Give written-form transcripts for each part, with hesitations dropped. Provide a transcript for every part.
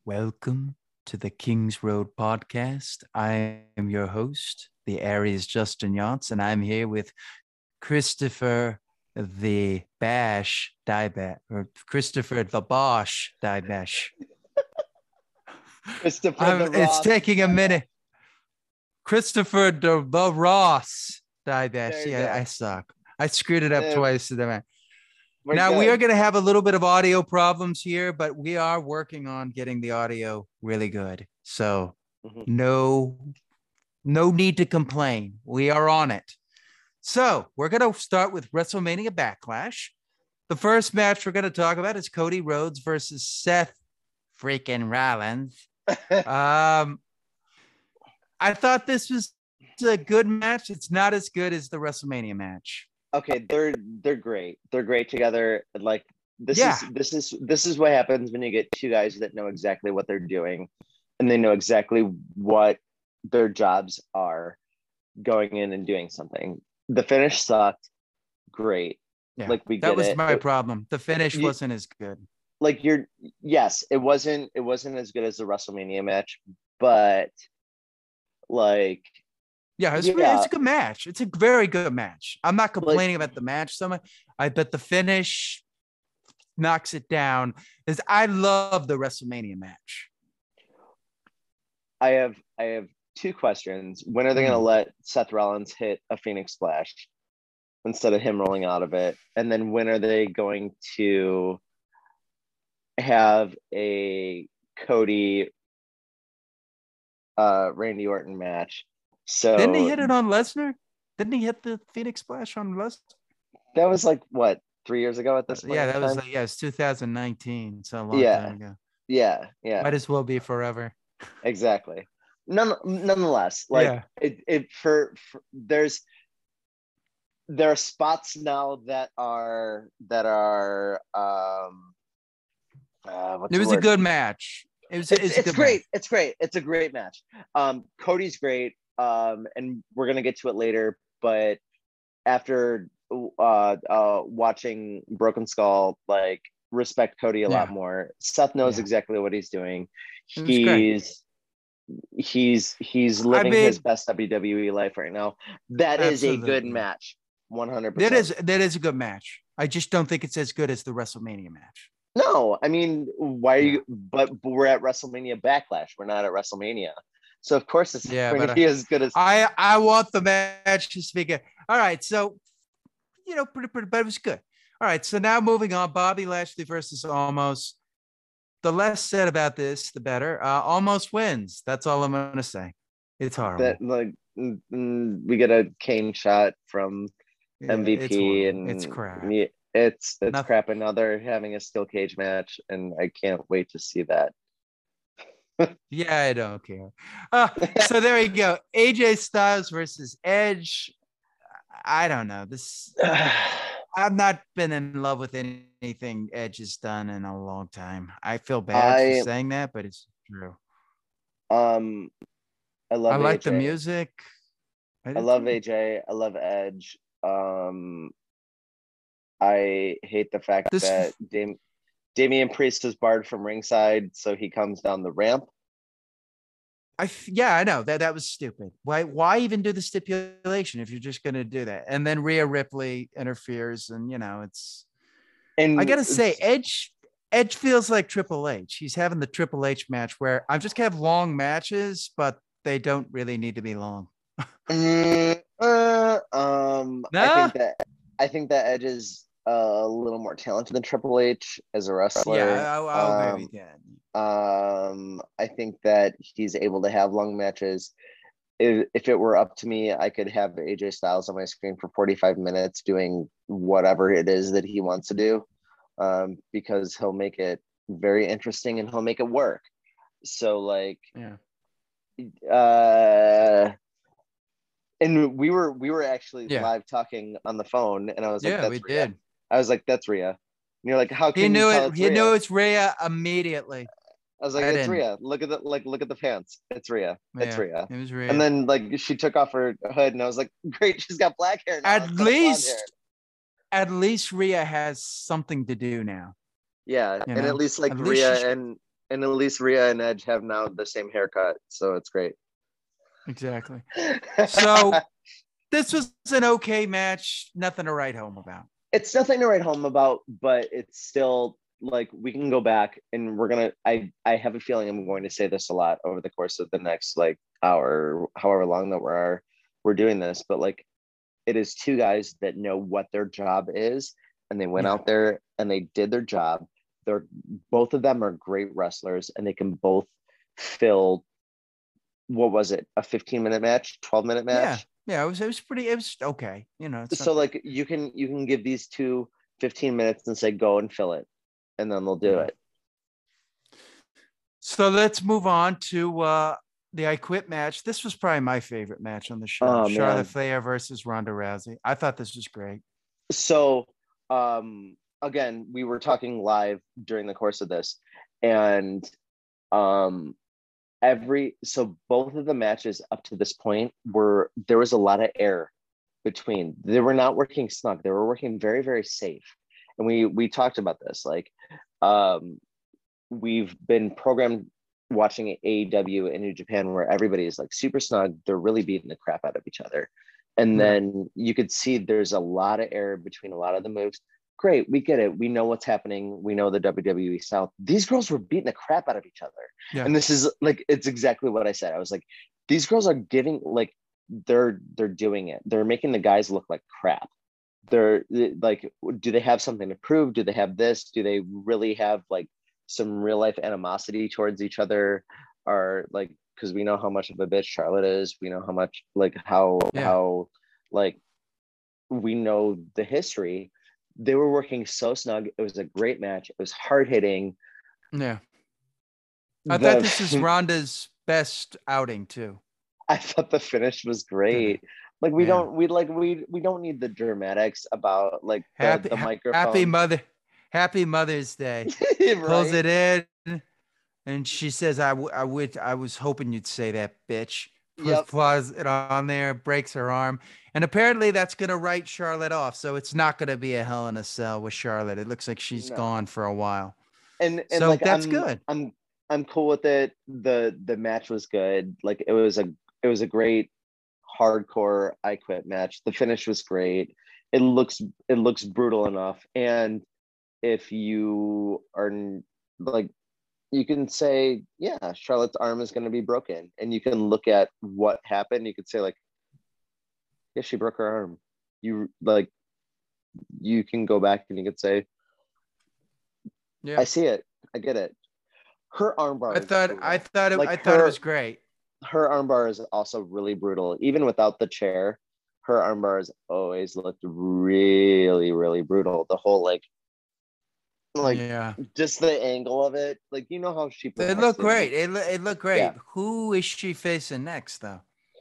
Welcome to the Kings Road podcast. I am your host, the Aries Justin Yance, and I'm here with Christopher the Bash Diebash, or Christopher the Bosch Diebash. Christopher the It's Ross. taking a minute. Christopher the Ross Diebash. Yeah, Go. I suck. I screwed it up twice. We are going to have a little bit of audio problems here, but we are working on getting the audio really good. So no need to complain. We are on it. So we're going to start with WrestleMania Backlash. The first match we're going to talk about is Cody Rhodes versus Seth freaking Rollins. I thought this was a good match. It's not as good as the WrestleMania match. Okay, they're great. They're great together. Like this is what happens when you get two guys that know exactly what they're doing, and they know exactly what their jobs are, going in and doing something. The finish sucked. Great. Yeah, like that was my problem. The finish wasn't as good. Like it wasn't as good as the WrestleMania match, but like. Yeah, it's a good match. It's a very good match. I'm not complaining about the match so much. But the finish knocks it down. I love the WrestleMania match. I have two questions. When are they going to let Seth Rollins hit a Phoenix Splash instead of him rolling out of it? And then when are they going to have a Cody Randy Orton match? So didn't he hit it on Lesnar? Didn't he hit the Phoenix Splash on Lesnar? That was like what, 3 years ago at this point? Yeah, that was it's 2019, so a long time ago. Yeah. Might as well be forever. Exactly. Nonetheless, like there are spots now that are it was a good match. It's great. It's great. It's a great match. Cody's great. And we're gonna get to it later, but after watching Broken Skull, like, respect Cody a lot more. Seth knows exactly what he's doing. He's living his best WWE life right now. That is a good match. 100%. That is a good match. I just don't think it's as good as the WrestleMania match. No, I mean, why are you? But we're at WrestleMania Backlash. We're not at WrestleMania. So of course it's going to be as good as I want the match to be good. All right, so pretty, but it was good. All right, so now moving on, Bobby Lashley versus Omos. The less said about this, the better. Omos wins. That's all I'm going to say. It's horrible. We get a cane shot from MVP, and it's crap. It's crap, and now they're having a steel cage match, and I can't wait to see that. Yeah, I don't care. So there you go. AJ Styles versus Edge. I don't know. I've not been in love with anything Edge has done in a long time. I feel bad for saying that, but it's true. I like the music. I love AJ. I love Edge. I hate the fact that Damian Priest is barred from ringside, so he comes down the ramp. I know that was stupid. Why even do the stipulation if you're just going to do that? And then Rhea Ripley interferes, and it's. And I gotta say, Edge feels like Triple H. He's having the Triple H match where I'm just gonna have long matches, but they don't really need to be long. No? I think that Edge is a little more talented than Triple H as a wrestler. Yeah, I'll agree with that. I think that he's able to have long matches. If it were up to me, I could have AJ Styles on my screen for 45 minutes doing whatever it is that he wants to do, because he'll make it very interesting and he'll make it work. So and we were actually live talking on the phone, and I was like, "That's Rhea." Did. I was like, "That's Rhea." And you're like, "How can he knew you it? He knew it's Rhea immediately. I was like, "It's Rhea. Look at the pants. It's Rhea. It's Rhea." It was Rhea. And then she took off her hood, and I was like, "Great, she's got black hair now." At least Rhea has something to do now. Yeah, and at least Rhea And at least Rhea and Edge have now the same haircut, so it's great. Exactly. So this was an okay match. Nothing to write home about. It's nothing to write home about, but it's still like we can go back and we're gonna. I have a feeling I'm going to say this a lot over the course of the next like hour, however long that we're doing this. But like, it is two guys that know what their job is, and they went out there and they did their job. They're both of them are great wrestlers, and they can both fill. What was it? A 15-minute match, 12-minute match? Yeah, it was okay. You know, so like you can give these two 15 minutes and say go and fill it, and then they'll do it. So let's move on to the I Quit match. This was probably my favorite match on the show. Charlotte Flair versus Ronda Rousey. I thought this was great. So again, we were talking live during the course of this, and so both of the matches up to this point there was a lot of air between. They were not working snug. They were working very, very safe. And we talked about this. Like we've been programmed watching AEW in New Japan where everybody is like super snug. They're really beating the crap out of each other. And then you could see there's a lot of air between a lot of the moves. Great, we get it. We know what's happening. We know the WWE South. These girls were beating the crap out of each other. Yeah. And this is like, it's exactly what I said. I was like, these girls are giving, like, they're doing it. They're making the guys look like crap. They're like, do they have something to prove? Do they have this? Do they really have like some real life animosity towards each other? Or like, because we know how much of a bitch Charlotte is. We know how much, like, how like, we know the history. They were working so snug. It was a great match. It was hard hitting. Yeah. I thought this was Ronda's best outing too. I thought the finish was great. Like we don't need the dramatics about like the microphone. Happy Mother's Day. Right? Pulls it in, and she says, I was hoping you'd say that, bitch." Flies it on there, breaks her arm, and apparently that's gonna write Charlotte off. So it's not gonna be a Hell in a Cell with Charlotte. It looks like she's gone for a while, and so like that's good. I'm cool with it. The match was good. Like it was a great hardcore I Quit match. The finish was great. It looks brutal enough, and if you are like, you can say, yeah, Charlotte's arm is going to be broken. And you can look at what happened. You could say like, yeah, she broke her arm. You can go back and you could say, yeah, I see it. I get it. Her armbar. I thought it was great. Her armbar is also really brutal. Even without the chair, her armbar has always looked really, really brutal. The whole just the angle of it, like, you know how she it looked great. It looked great. Yeah. Who is she facing next though?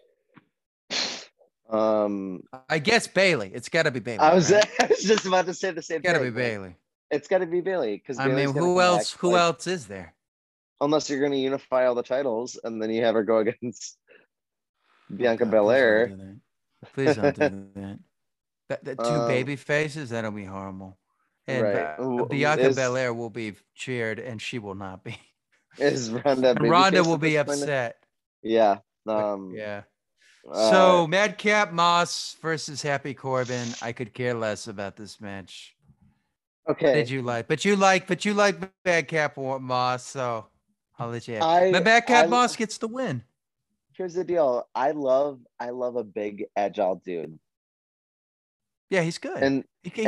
I guess Bayley. It's got to be Bayley. I was just about to say the same thing. Got to be Bayley. It's got to be Bayley because I mean, who else is there? Unless you're going to unify all the titles and then you have her go against Bianca Belair. Please don't do that. The two baby faces, that'll be horrible. And Bianca Belair will be cheered, and she will not be. Ronda will be upset. Yeah. Yeah. So Madcap Moss versus Happy Corbin. I could care less about this match. Okay. What did you like? But you like Madcap Moss, so I'll let you have it. Madcap Moss gets the win. Here's the deal. I love a big agile dude. Yeah, he's good. And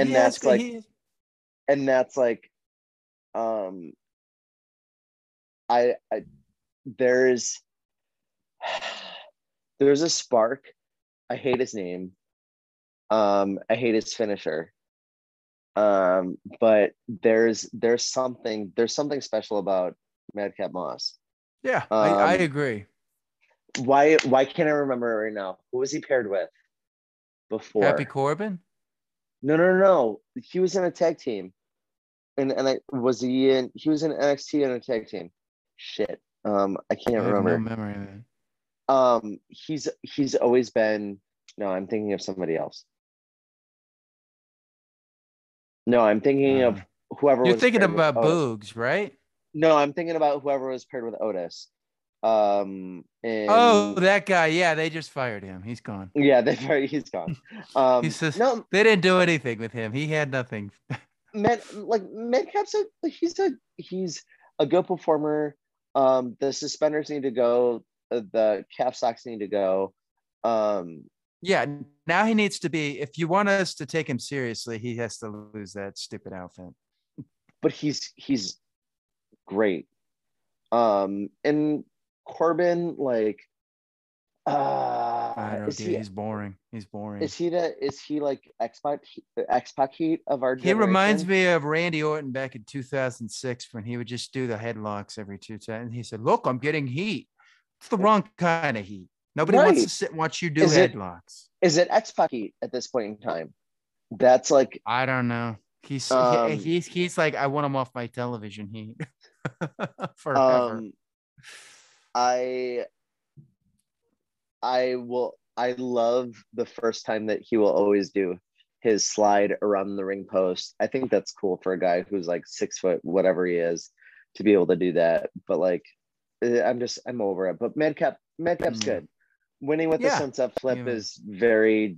that's like there's a spark. I hate his name. I hate his finisher. But there's something special about Madcap Moss. Yeah, I agree. Why can't I remember it right now? Who was he paired with before? Happy Corbin? No. He was in a tag team. And he was in NXT in a tag team. Shit. I can't remember. No memory of it. He's always been. No, I'm thinking of somebody else. No, I'm thinking of whoever. You're thinking about Boogs, right? No, I'm thinking about whoever was paired with Otis. Oh, And that guy. Yeah, they just fired him. He's gone. yeah, he's gone. He's just No, they didn't do anything with him. He had nothing. Madcap's he's a good performer. The suspenders need to go. The calf socks need to go. Yeah, now he needs to be. If you want us to take him seriously, he has to lose that stupid outfit. But he's great. And Corbin, like, I don't, is dude. He's boring. He's boring. is he like X-Pac heat of our He generation? reminds me of Randy Orton back in 2006 when he would just do the headlocks every 2 times. He said, "Look, I'm getting heat. It's the wrong kind of heat. Nobody wants to sit and watch you do headlocks." Is it X-Pac heat at this point in time? That's like, I don't know. He's like, I want him off my television heat forever. I love the first time that he will always do his slide around the ring post. I think that's cool for a guy who's like 6 foot, whatever he is, to be able to do that. But like, I'm over it. But Madcap's good. Winning with the sunset flip is very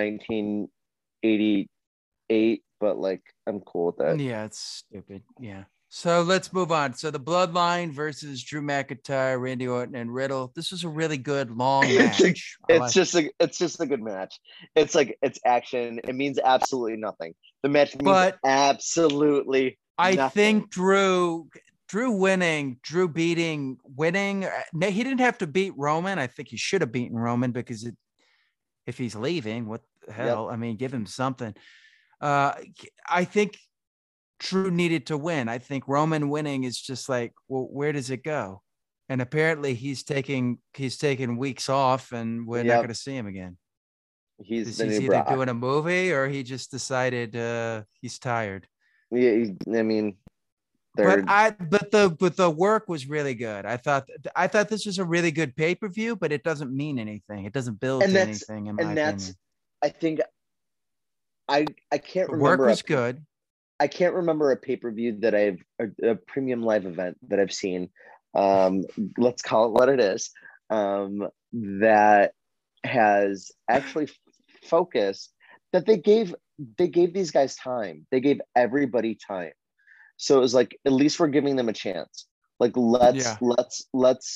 1988, but like, I'm cool with that. Yeah, it's stupid. Yeah. So let's move on. So the Bloodline versus Drew McIntyre, Randy Orton, and Riddle. This was a really good long match. It's just a good match. It's like, it's action. It means absolutely nothing. The match means absolutely nothing. I think Drew winning, Drew winning. He didn't have to beat Roman. I think he should have beaten Roman because if he's leaving, what the hell? Yep. I mean, give him something. I think Drew needed to win. I think Roman winning is just like, well, where does it go? And apparently he's taking weeks off, and we're not going to see him again. He's either doing a movie or he just decided he's tired. Yeah, I mean, but the work was really good. I thought this was a really good pay-per-view, but it doesn't mean anything. It doesn't build to anything. In my opinion, I think I can't remember. Work was good. I can't remember a pay-per-view that a premium live event that I've seen. Let's call it what it is. That has actually focused, that they gave these guys time. They gave everybody time. So it was like, at least we're giving them a chance. Like, let's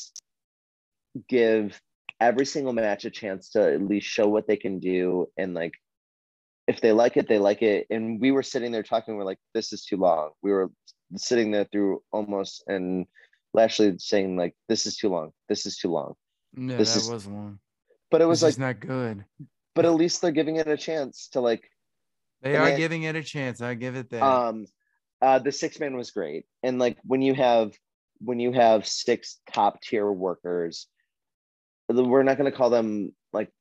give every single match a chance to at least show what they can do. And like, if they like it, they like it. And we were sitting there talking, we're like, this is too long. We were sitting there through almost, and Lashley saying like, this is too long. This is too long. Yeah, was long. But it was like, not good. But at least they're giving it a chance to like. They are giving it a chance. I give it that. The 6-man was great. And like, when you have 6 top tier workers, we're not going to call them like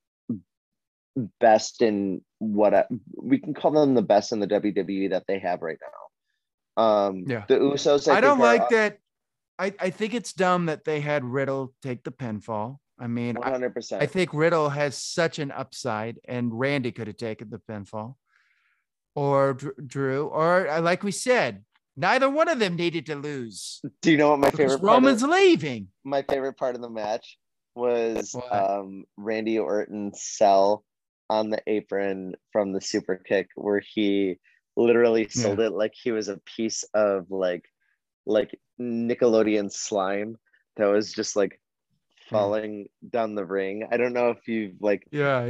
best in we can call them the best in the WWE that they have right now. The Usos. I don't like that. I think it's dumb that they had Riddle take the pinfall. I mean, 100%. I think Riddle has such an upside, and Randy could have taken the pinfall, or Drew, or like we said, neither one of them needed to lose. Do you know what my favorite? Roman's leaving. My favorite part of the match was Randy Orton's sell on the apron from the super kick, where he literally sold it like he was a piece of like Nickelodeon slime that was just like falling down the ring. I don't know if you've like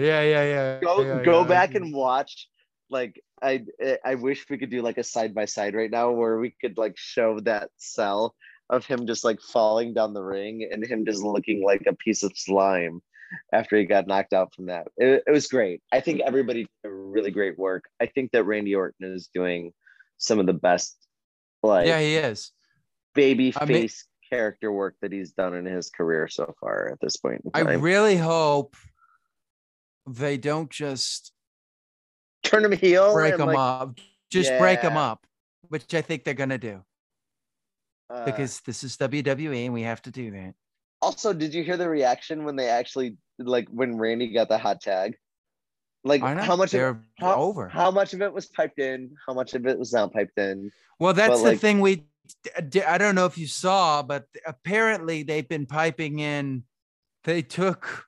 go back and watch. Like, I wish we could do like a side by side right now where we could like show that cell of him just like falling down the ring and him just looking like a piece of slime after he got knocked out from that. It was great. I think everybody did really great work. I think that Randy Orton is doing some of the best, like, he is, baby face character work that he's done in his career so far at this point in time. I really hope they don't just turn him heel, break him up, break him up, which I think they're gonna do, because this is WWE and we have to do that. Also, did you hear the reaction when they actually, like, when Randy got the hot tag? Like, how much of it was piped in, how much of it was not piped in? Well, that's the thing we I don't know if you saw, but apparently they've been piping in. They took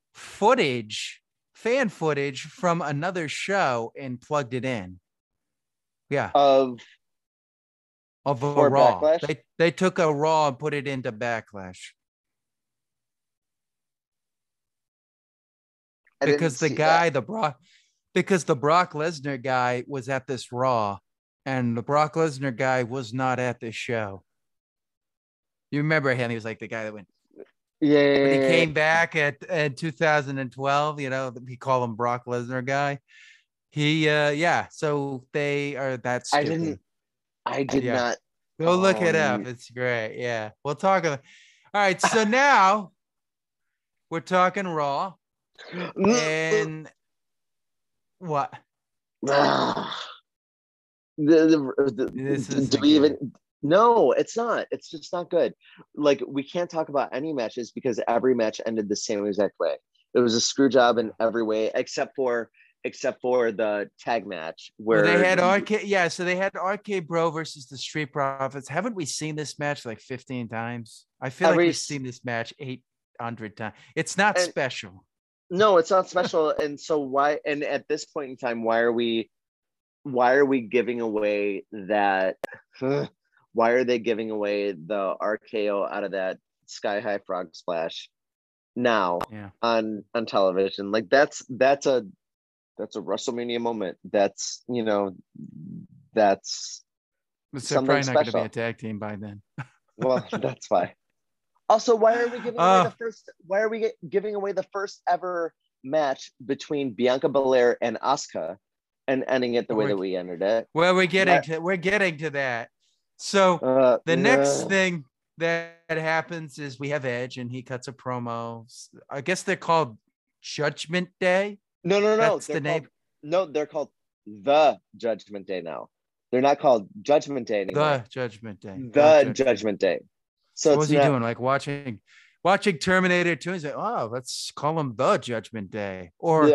fan footage from another show and plugged it in. Yeah. Of a Raw. Backlash? They took a Raw and put it into Backlash. Because the Brock Lesnar guy was at this Raw, and the Brock Lesnar guy was not at this show. You remember him? He was like the guy that went. Yeah. When he came back at 2012, we call him Brock Lesnar guy. So they are that stupid. I did not. Go look it up. It's great. Yeah. We'll talk about. All right. So now we're talking Raw. And what? This is do we even? No, it's not. It's just not good. Like, we can't talk about any matches because every match ended the same exact way. It was a screw job in every way, except for the tag match where they had RK. Yeah, so they had RK Bro versus the Street Profits. Haven't we seen this match like 15 times? I feel like we've seen this match 800 times. It's not special. No, it's not special. And so why? And at this point in time, why are we giving away that? Why are they giving away the RKO out of that Sky High Frog Splash now on television? Like, that's a WrestleMania moment. That's that's they're probably not going to be a tag team by then. Well, that's fine. Also, why are we giving away the first? Why are we giving away the first ever match between Bianca Belair and Asuka, and ending it the way that we ended it? Well, we're getting to that. So the next thing that happens is we have Edge, and he cuts a promo. I guess they're called Judgment Day. No. That's the name. No, they're called the Judgment Day now. They're not called Judgment Day anymore. The Judgment Day. The Judgment Day. So what was he doing? Like watching Terminator 2. He's like, oh, let's call him the Judgment Day, or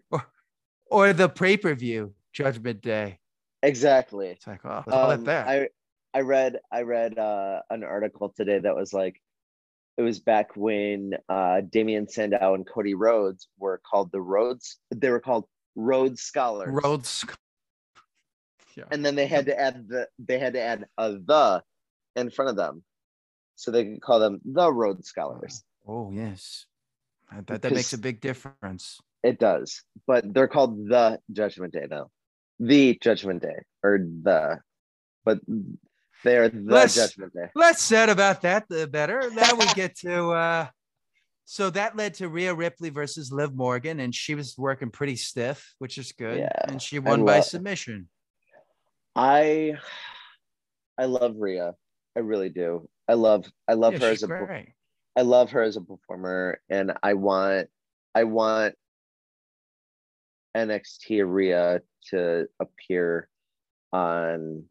the pay-per-view Judgment Day. Exactly. It's like, oh, let's call it that. I read an article today that was like, it was back when Damian Sandow and Cody Rhodes were called the Rhodes. They were called Rhodes Scholars. Rhodes. Yeah. And then they had to add a the in front of them, so they could call them the Rhodes Scholars. Oh yes, that makes a big difference. It does, but they're called the Judgment Day now. The Judgment Day, but they are the Judgment Day. Less said about that, the better. Now we get to. So that led to Rhea Ripley versus Liv Morgan, and she was working pretty stiff, which is good. Yeah, and she won by submission. I love Rhea. I really do. I love her as I love her as a performer, and I want NXT Rhea to appear on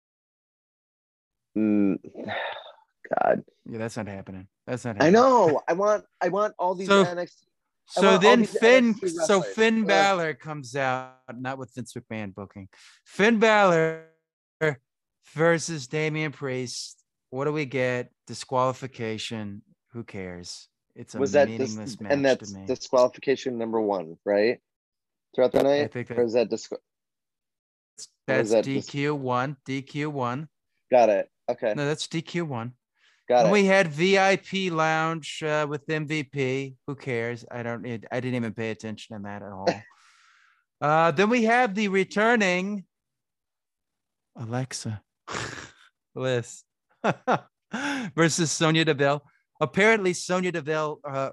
God. Yeah, that's not happening. I know. I want all these NXT. So then Finn Balor comes out, not with Vince McMahon booking. Finn Balor versus Damian Priest. What do we get? Disqualification. Who cares? It's a meaningless match. And that's disqualification number 1, right? Throughout the night? I think or is that that's DQ1. DQ1. Got it. Okay. No, that's DQ1. Got it. We had VIP lounge with MVP. Who cares? I didn't even pay attention to that at all. Then we have the returning Alexa Bliss versus Sonya Deville. Apparently, Sonya Deville. Oh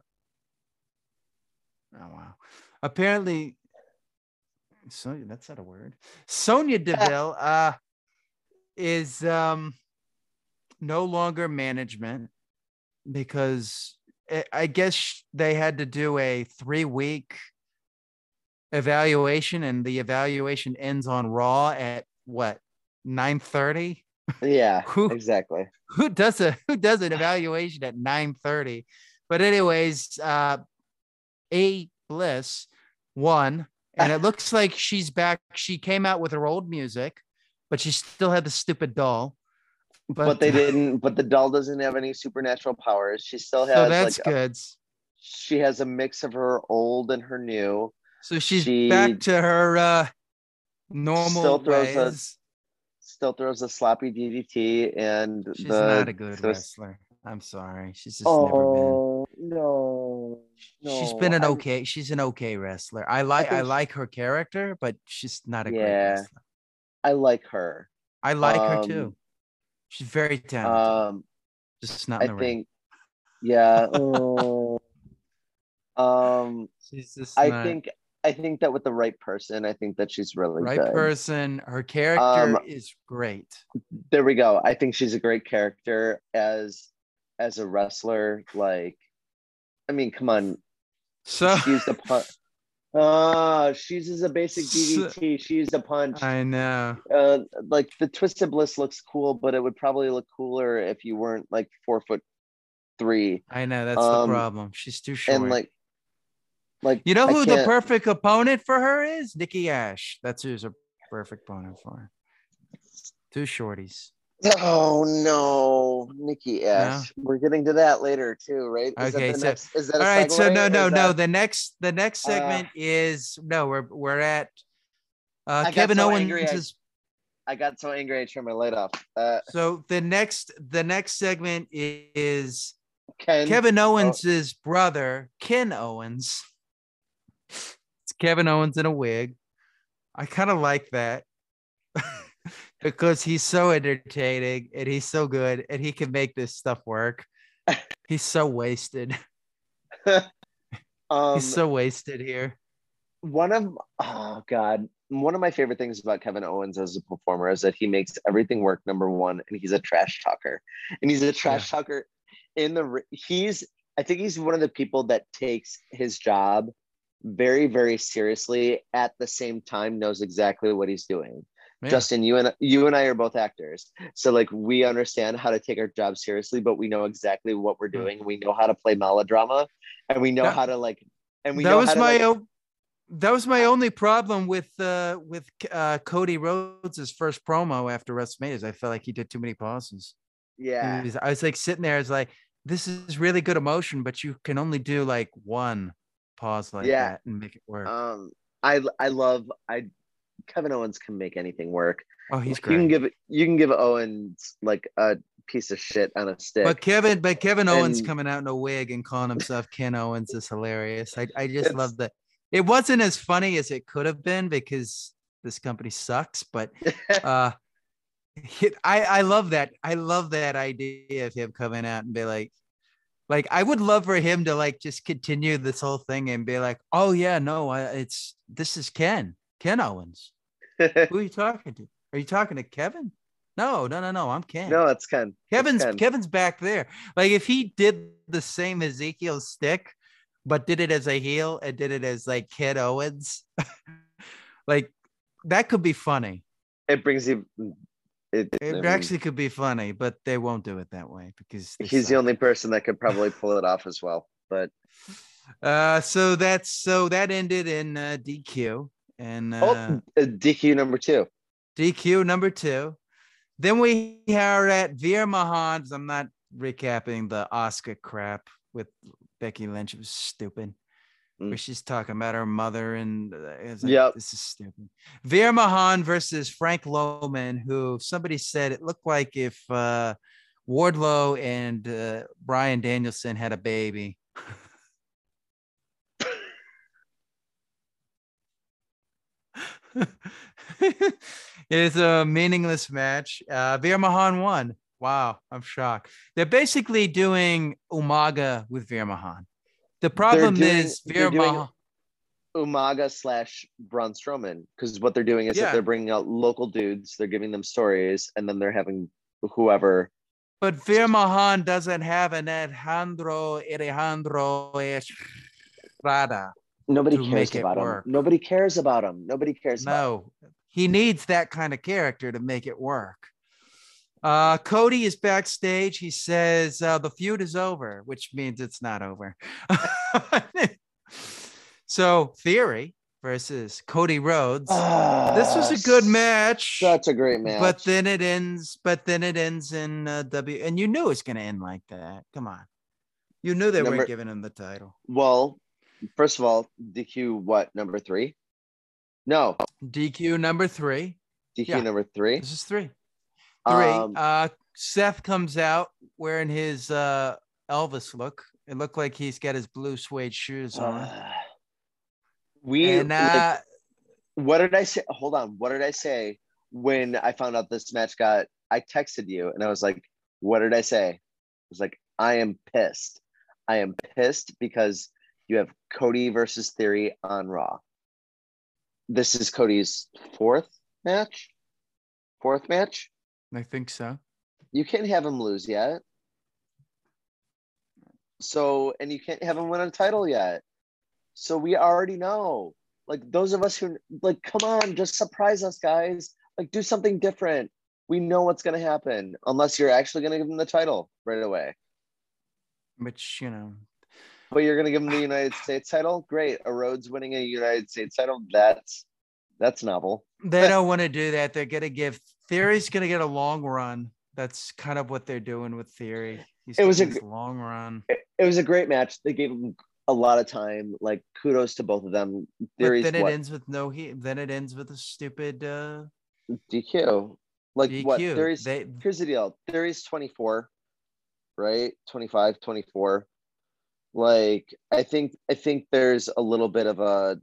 wow! Apparently, Sonya. That's not a word. Sonya Deville is no longer management because I guess they had to do a 3-week evaluation, and the evaluation ends on Raw at what, 9:30? Yeah, exactly. Who does an evaluation at 9:30? But anyways, A Bliss won, and it looks like she's back. She came out with her old music, but she still had the stupid doll. but they didn't. But the doll doesn't have any supernatural powers. She still so has that's good. she has a mix of her old and her new. So she's back to her normal ways. Still throws a sloppy DDT, and she's not a good wrestler. I'm sorry. She's just never been. No. She's been she's an okay wrestler. I like her character, but she's not a great wrestler. I like her. I like her too. She's very talented. Just not in the ring. Yeah. she's just I think that with the right person, I think that she's really right good. Person. Her character is great. There we go. I think she's a great character as a wrestler. Like, I mean, come on. So she used a punch. She uses a basic DDT. She used a punch. I know. Like the Twisted Bliss looks cool, but it would probably look cooler if you weren't like 4'3". I know, that's the problem. She's too short. And like you know who the perfect opponent for her is? Nikki Ash. That's who's a perfect opponent for her. Two shorties. Oh no, Nikki Ash. No? We're getting to that later too, right? Is that all right? So no. The next segment is we're at Kevin Owens. I got so angry I turned my light off. So the next segment is Kevin Owens' brother, Ken Owens. It's Kevin Owens in a wig. I kind of like that. Because he's so entertaining and he's so good and he can make this stuff work. He's so wasted. He's so wasted here. One of my favorite things about Kevin Owens as a performer is that he makes everything work, number one, and he's a trash talker. And he's a trash talker I think he's one of the people that takes his job very, very seriously, at the same time knows exactly what he's doing. Yeah. Justin, you and I are both actors, so like we understand how to take our job seriously, but we know exactly what we're doing. We know how to play melodrama, and we know how to like. And we that was my only problem with Cody Rhodes' first promo after WrestleMania. I felt like he did too many pauses. Yeah, I was like sitting there, I was like, this is really good emotion, but you can only do like one pause like that and make it work. Kevin Owens can make anything work. Oh, he's great. You can give Owens like a piece of shit on a stick. But Kevin Owens coming out in a wig and calling himself Ken Owens is hilarious. I just love that. It wasn't as funny as it could have been because this company sucks, but I love that. I love that idea of him coming out and be like I would love for him to like just continue this whole thing and be like, oh yeah, no, this is Ken Owens. Who are you talking to? Are you talking to Kevin? No, I'm Ken. No, it's Ken. Kevin's back there. Like if he did the same Ezekiel stick, but did it as a heel and did it as like Ken Owens, like that could be funny. It brings you. It actually could be funny, but they won't do it that way because he's the only person that could probably pull it off as well. But so that ended in DQ. And DQ number 2. DQ number 2. Then we are at Veer Mahan. I'm not recapping the Oscar crap with Becky Lynch. It was stupid. Where she's talking about her mother and this is stupid. Veer Mahan versus Frank Loman, who somebody said it looked like if Wardlow and Bryan Danielson had a baby. It's a meaningless match. Veer Mahan won. Wow, I'm shocked. They're basically doing Umaga with Veer Mahan. The problem is Veer Mahan. Umaga / Braun Strowman, because what they're doing is that they're bringing out local dudes, they're giving them stories, and then they're having whoever. But Veer Mahan doesn't have an Alejandro Estrada. Nobody cares about him. Nobody cares about him. No, he needs that kind of character to make it work. Cody is backstage. He says the feud is over, which means it's not over. So Theory versus Cody Rhodes. This was a good match. Such a great match. But then it ends in W. And you knew it's going to end like that. Come on. You knew they weren't giving him the title. Well, first of all, DQ what, number 3? No. DQ number 3. DQ number 3. This is 3. 3. Seth comes out wearing his Elvis look. It looked like he's got his blue suede shoes on. What did I say? Hold on. What did I say when I found out this match I texted you and I was like, what did I say? I was like, I am pissed. I am pissed because you have Cody versus Theory on Raw. This is Cody's fourth match. I think so. You can't have him lose yet. So, and you can't have him win a title yet. So we already know. Like, those of us who, like, come on, just surprise us, guys. Like, do something different. We know what's going to happen, unless you're actually going to give him the title right away. Which, you know. But you're going to give him the United States title? Great. A Rhodes winning a United States title? That's novel. They don't want to do that. They're going to give, Theory's going to get a long run. That's kind of what they're doing with Theory. It was a long run. It was a great match. They gave him a lot of time. Like, kudos to both of them. Theory's but then it ends with no heat. Then it ends with a stupid DQ. Like DQ. What? Here's the deal. Theory's 24, right? 25, 24. Like, I think there's a little bit of a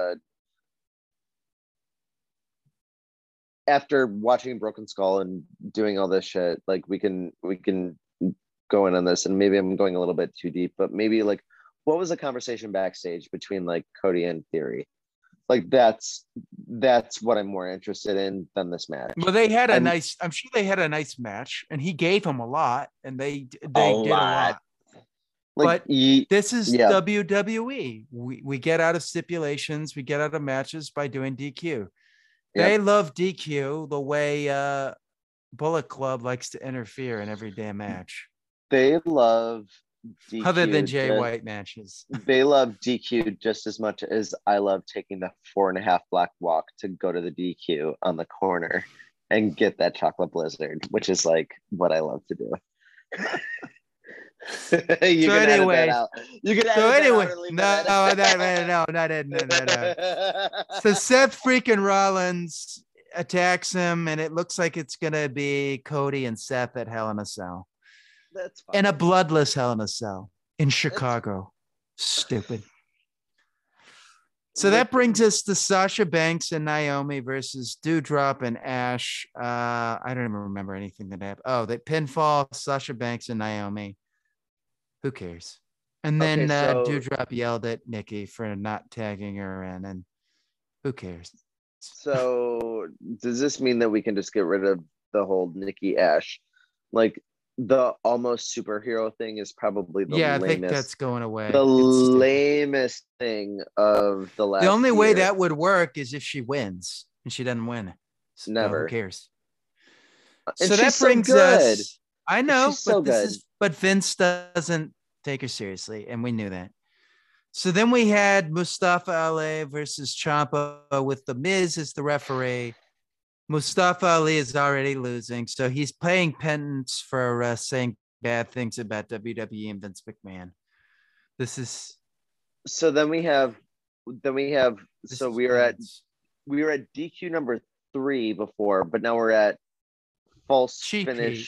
after watching Broken Skull and doing all this shit, like we can go in on this, and maybe I'm going a little bit too deep, but maybe like, what was the conversation backstage between like Cody and Theory? Like, that's what I'm more interested in than this match. Well, they had I'm sure they had a nice match, and he gave him a lot, and they did a lot. Like, but this is WWE. We get out of stipulations, we get out of matches by doing DQ. They love DQ the way Bullet Club likes to interfere in every damn match. They love DQ. Other than Jay White matches. They love DQ just as much as I love taking the 4.5 block walk to go to the DQ on the corner and get that chocolate blizzard, which is like what I love to do. You can edit that out. You can edit that out. No. So Seth freaking Rollins attacks him, and it looks like it's gonna be Cody and Seth at Hell in a Cell. That's fine. In a bloodless Hell in a Cell in Chicago. Stupid. So that brings us to Sasha Banks and Naomi versus Doudrop and Ash. I don't even remember anything that happened. Oh, they pinfall Sasha Banks and Naomi. Who cares? And then Doudrop yelled at Nikki for not tagging her in, and who cares? So does this mean that we can just get rid of the whole Nikki Ash? Like, the almost superhero thing is probably the lamest. I think that's going away. The lamest thing of the last. The only way that would work is if she wins, and she doesn't win. So never. Who cares? So that brings us. I know, but but Vince doesn't take her seriously, and we knew that. So then we had Mustafa Ali versus Ciampa with The Miz as the referee. Mustafa Ali is already losing, so he's paying penance for saying bad things about WWE and Vince McMahon. So we were at DQ number 3 before, but now we're at cheap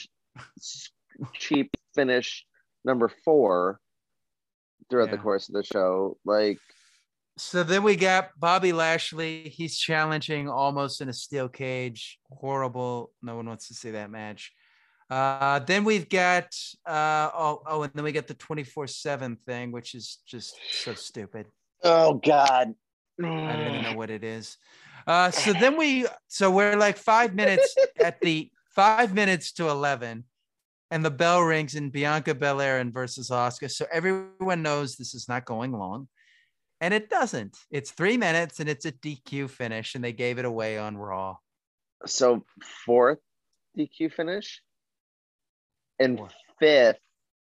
finish number 4 throughout the course of the show. Like, so then we got Bobby Lashley. He's challenging almost in a steel cage. Horrible. No one wants to see that match. Then we've got and then we got the 24/7 thing, which is just so stupid. Oh God. I don't even know what it is. So we're like 5 minutes at the 5 minutes to 11, and the bell rings, and Bianca Belair versus Asuka. So everyone knows this is not going long. And it doesn't. It's 3 minutes, and it's a DQ finish, and they gave it away on Raw. So 4th DQ finish, and 5th,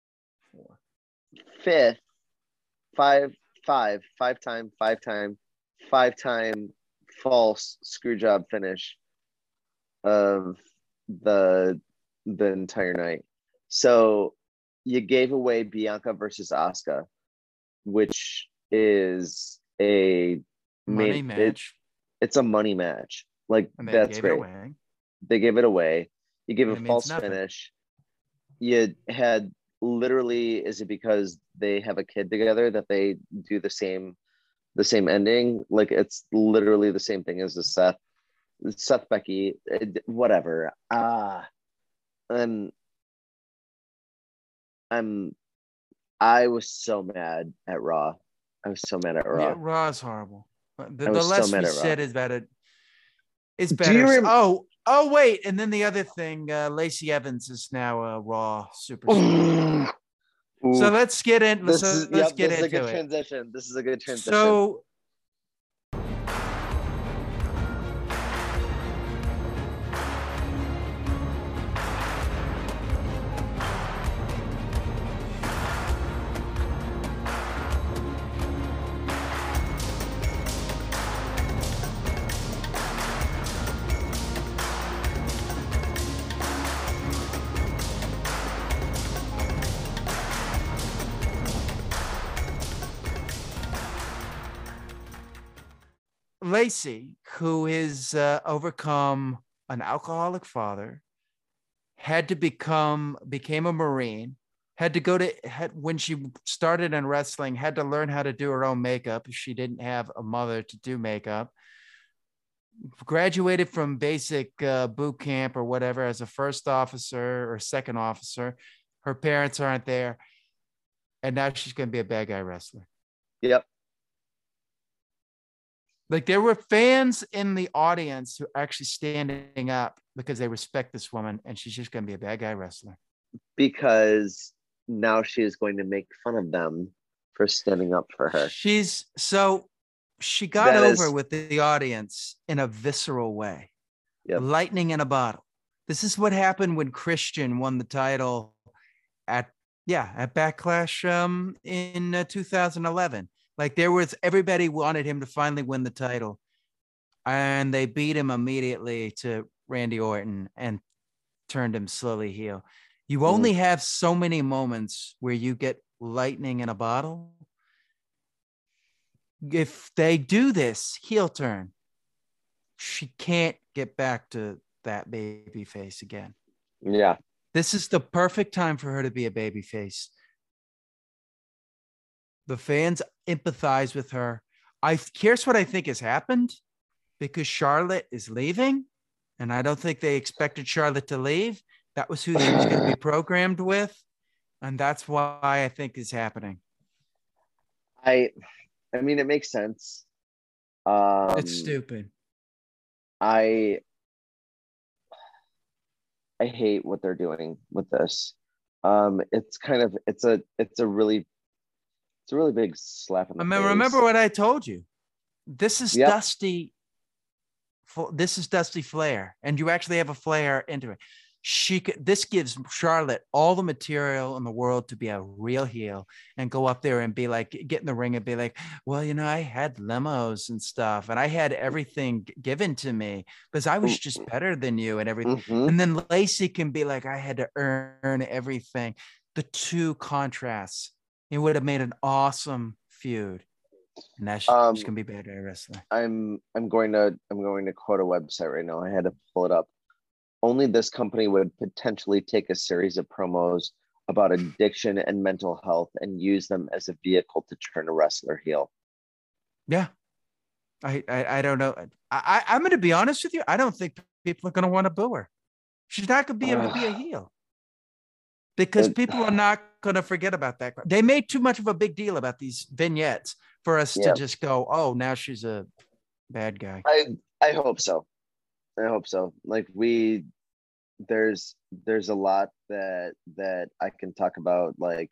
5 time 5-time false screw job finish of the entire night. So you gave away Bianca versus Asuka, which is a money match. It's a money match. Like, that's great. They gave it away. You gave a false finish. You had literally, is it because they have a kid together that they do the same ending? Like, it's literally the same thing as the Seth Becky, whatever. I was so mad at Raw. Yeah, Raw is horrible. The less so we said is better. It's better. Oh, wait. And then the other thing, Lacey Evans is now a Raw superstar. So let's get in. This is a good transition. This is a good transition. So Lacey, who is overcome an alcoholic father, became a Marine, when she started in wrestling, had to learn how to do her own makeup. She didn't have a mother to do makeup. Graduated from basic boot camp or whatever as a first officer or second officer. Her parents aren't there. And now she's going to be a bad guy wrestler. Yep. Like, there were fans in the audience who are actually standing up because they respect this woman, and she's just going to be a bad guy wrestler. Because now she is going to make fun of them for standing up for her. She got over with the audience in a visceral way. Yep. Lightning in a bottle. This is what happened when Christian won the title at Backlash in 2011. Like, everybody wanted him to finally win the title, and they beat him immediately to Randy Orton and turned him slowly heel. You only have so many moments where you get lightning in a bottle. If they do this heel turn, she can't get back to that baby face again. Yeah. This is the perfect time for her to be a baby face. The fans empathize with her. Here's what I think has happened, because Charlotte is leaving, and I don't think they expected Charlotte to leave. That was who she was going to be programmed with, and that's why I think is happening. I mean, it makes sense. It's stupid. I hate what they're doing with this. It's a really big slap in the face. Remember what I told you. This is Dusty. This is Dusty Flair, and you actually have a Flair into it. This gives Charlotte all the material in the world to be a real heel and go up there and be like, get in the ring and be like, well, I had limos and stuff, and I had everything given to me because I was just better than you and everything. Mm-hmm. And then Lacey can be like, I had to earn everything. The two contrasts. It would have made an awesome feud. And that's she's gonna be a bad guy wrestler. I'm going to quote a website right now. I had to pull it up. Only this company would potentially take a series of promos about addiction and mental health and use them as a vehicle to turn a wrestler heel. Yeah. I don't know. I'm going to be honest with you. I don't think people are going to want to boo her. She's not going to be a heel. Because people are not going to forget about that. They made too much of a big deal about these vignettes for us to just go, oh, now she's a bad guy. I hope so. Like there's a lot that I can talk about, like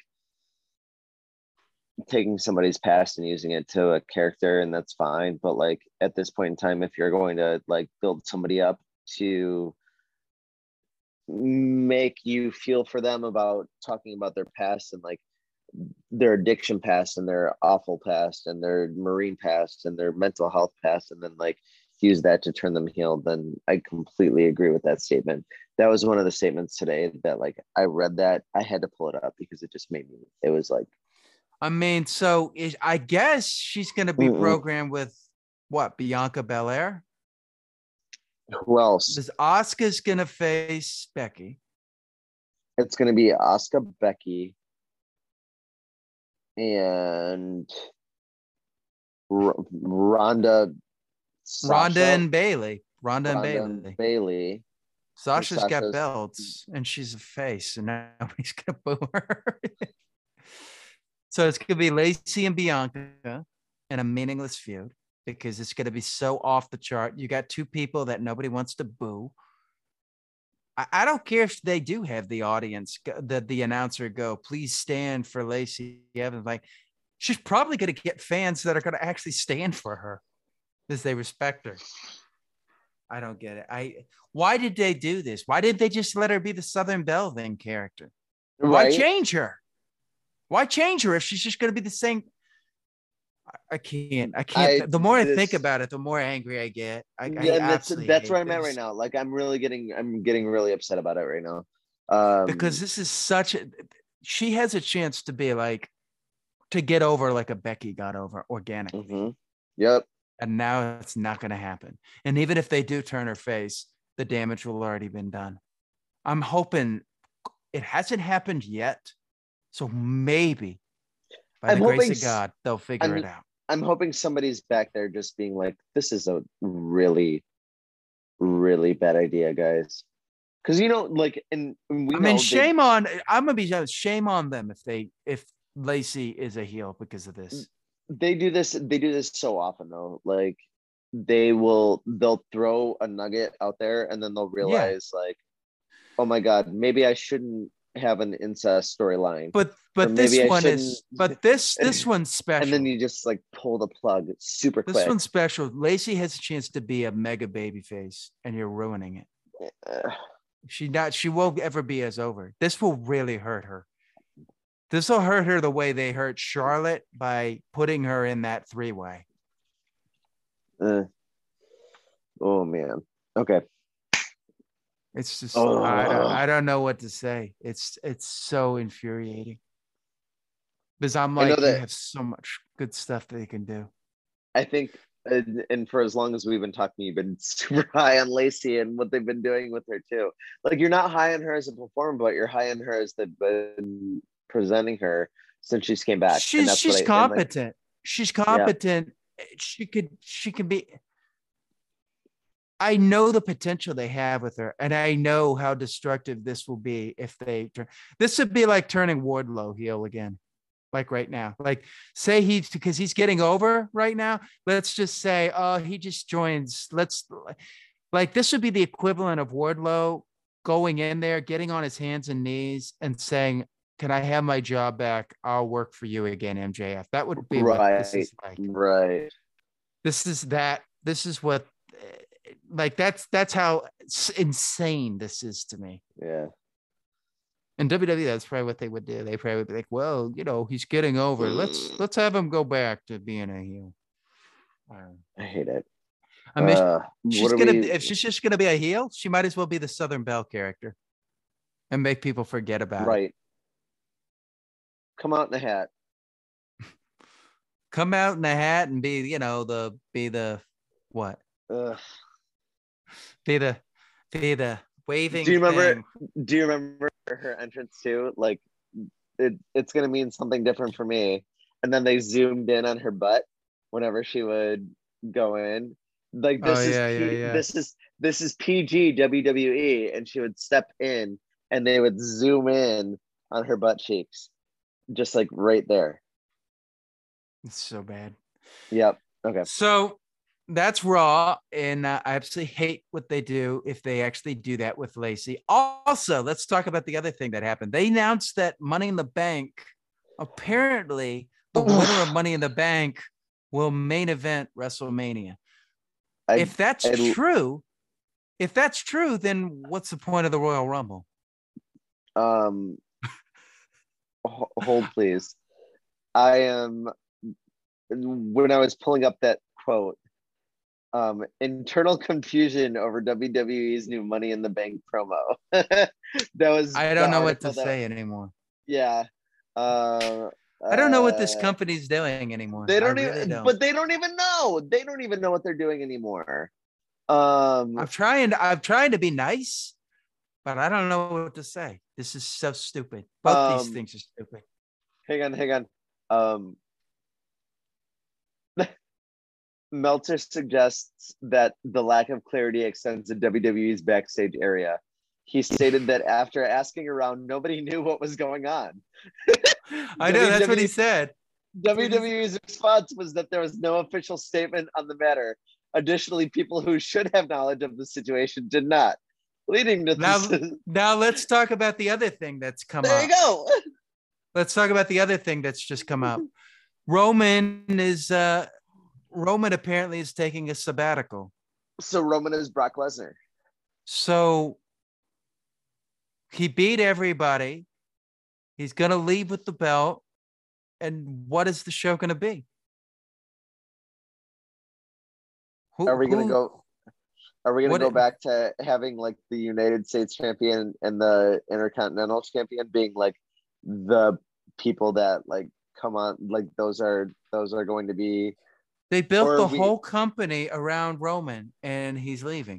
taking somebody's past and using it to a character, and that's fine. But like at this point in time, if you're going to like build somebody up to make you feel for them about talking about their past and like their addiction past and their awful past and their Marine past and their mental health past, and then like use that to turn them heel, then I completely agree with that statement. That was one of the statements today that like I read that I had to pull it up because it just made me, it was like, I mean, so I guess she's going to be programmed with what, Bianca Belair? Who else? Is Asuka's going to face Becky? It's going to be Asuka, Becky, and Ronda and Bailey. Ronda and Bailey. Sasha's got belts and she's a face, and nobody's gonna boo her. So it's gonna be Lacey and Bianca in a meaningless feud because it's gonna be so off the chart. You got two people that nobody wants to boo. I don't care if they do have the audience, the announcer go, please stand for Lacey Evans. Like, she's probably going to get fans that are going to actually stand for her because they respect her. I don't get it. Why did they do this? Why didn't they just let her be the Southern Belle then character? Right. Why change her? Why change her if she's just going to be the same? I can't. The more I think about it, the more angry I get. That's where I'm at right now. Like I'm getting really upset about it right now. Because this is she has a chance to be like, to get over like a Becky got over organically. Mm-hmm. Yep. And now it's not going to happen. And even if they do turn her face, the damage will already been done. I'm hoping it hasn't happened yet. So maybe by the grace of God, they'll figure it out. I'm hoping somebody's back there just being like, this is a really, really bad idea, guys. Because, like, and we shame on them if Lacey is a heel because of this. They do this so often though. Like they'll throw a nugget out there and then they'll realize like, oh my God, maybe I shouldn't have an incest storyline. But this one's special. And then you just like pull the plug super quick. This one's special. Lacey has a chance to be a mega baby face and you're ruining it. She won't ever be as over. This will really hurt her. This will hurt her the way they hurt Charlotte by putting her in that three-way. Oh man. Okay. It's just I don't know what to say. It's so infuriating because I'm like, you have so much good stuff that they can do. I think, and for as long as we've been talking, you've been super high on Lacey and what they've been doing with her too. Like you're not high on her as a performer, but you're high on her as they've been presenting her since she came back. She's competent. She's competent. Yeah. She can be. I know the potential they have with her, and I know how destructive this will be if they turn. This would be like turning Wardlow heel again, like right now. Like, say because he's getting over right now. Let's just say, he just joins. This would be the equivalent of Wardlow going in there, getting on his hands and knees, and saying, "Can I have my job back? I'll work for you again, MJF." That would be what this is like. Right. This is that. This is what. Like that's how insane this is to me. Yeah. And WWE, that's probably what they would do. They probably would be like, well, he's getting over. Let's have him go back to being a heel. I hate it. I mean, if she's just gonna be a heel, she might as well be the Southern Belle character and make people forget about it. Right. Come out in a hat. Come out in a hat and be the what? Be the waving. Do you remember her entrance too? Like it's gonna mean something different for me. And then they zoomed in on her butt whenever she would go in. Like this is PG WWE, and she would step in and they would zoom in on her butt cheeks. Just like right there. It's so bad. Yep. Okay. So that's Raw, and I absolutely hate what they do if they actually do that with Lacey. Also, let's talk about the other thing that happened. They announced that Money in the Bank, apparently the winner of Money in the Bank will main event WrestleMania. If that's true, then what's the point of the Royal Rumble? hold please. I am when I was pulling up that quote, internal confusion over WWE's new Money in the Bank promo. That was I the don't know what to article that, say anymore. yeah. I don't know what this company's doing anymore. They don't I really even, don't. but they don't even know. They don't even know what they're doing anymore. I'm trying to be nice, but I don't know what to say. This is so stupid. Both these things are stupid. Hang on. Meltzer suggests that the lack of clarity extends to WWE's backstage area. He stated that after asking around, nobody knew what was going on. I know, that's what he said. WWE's response was that there was no official statement on the matter. Additionally, people who should have knowledge of the situation did not, leading to now let's talk about the other thing that's come up. There you go. Let's talk about the other thing that's just come up. Roman apparently is taking a sabbatical. So Roman is Brock Lesnar. So he beat everybody. He's going to leave with the belt. And what is the show going to be? Are we going to go back to having like the United States champion and the Intercontinental champion being like the people that like come on, like those are going to be. They built the whole company around Roman, and he's leaving.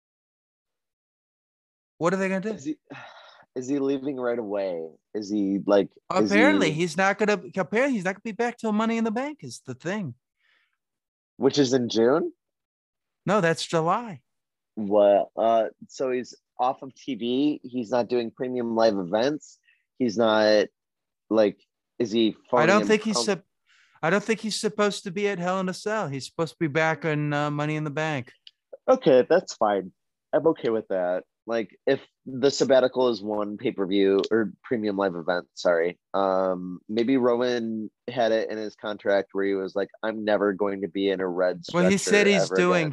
What are they going to do? Is he leaving right away? Is he like? Apparently, he's not going to be back till Money in the Bank is the thing. Which is in June? No, that's July. Well, so he's off of TV. He's not doing premium live events. He's not like. Is he? I don't think he's supposed to be at Hell in a Cell. He's supposed to be back on Money in the Bank. Okay, that's fine. I'm okay with that. Like if the sabbatical is one pay-per-view or premium live event, sorry. Maybe Roman had it in his contract where he was like, I'm never going to be in a red stretcher. Well, he said he's doing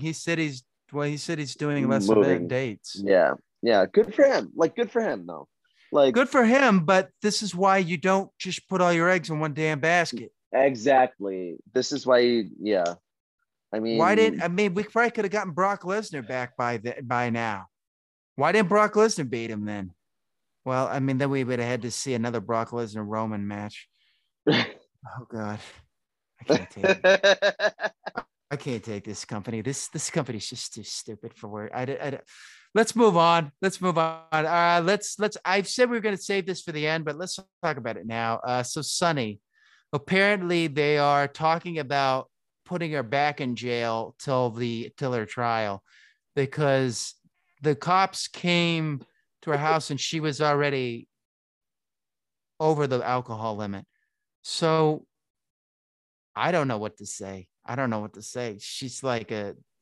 less event dates. Yeah. Yeah. Good for him. Like good for him though. Like good for him, but this is why you don't just put all your eggs in one damn basket. Exactly. This is why I mean we probably could have gotten Brock Lesnar back by now. Why didn't Brock Lesnar beat him then? Well, I mean, then we would have had to see another Brock Lesnar Roman match. Oh God, I can't take it. I can't take this company. This company is just too stupid for work. Let's move on. Let's. I've said we were going to save this for the end, but let's talk about it now. So Sunny, apparently they are talking about putting her back in jail till her trial because the cops came to her house and she was already over the alcohol limit. So I don't know what to say. She's like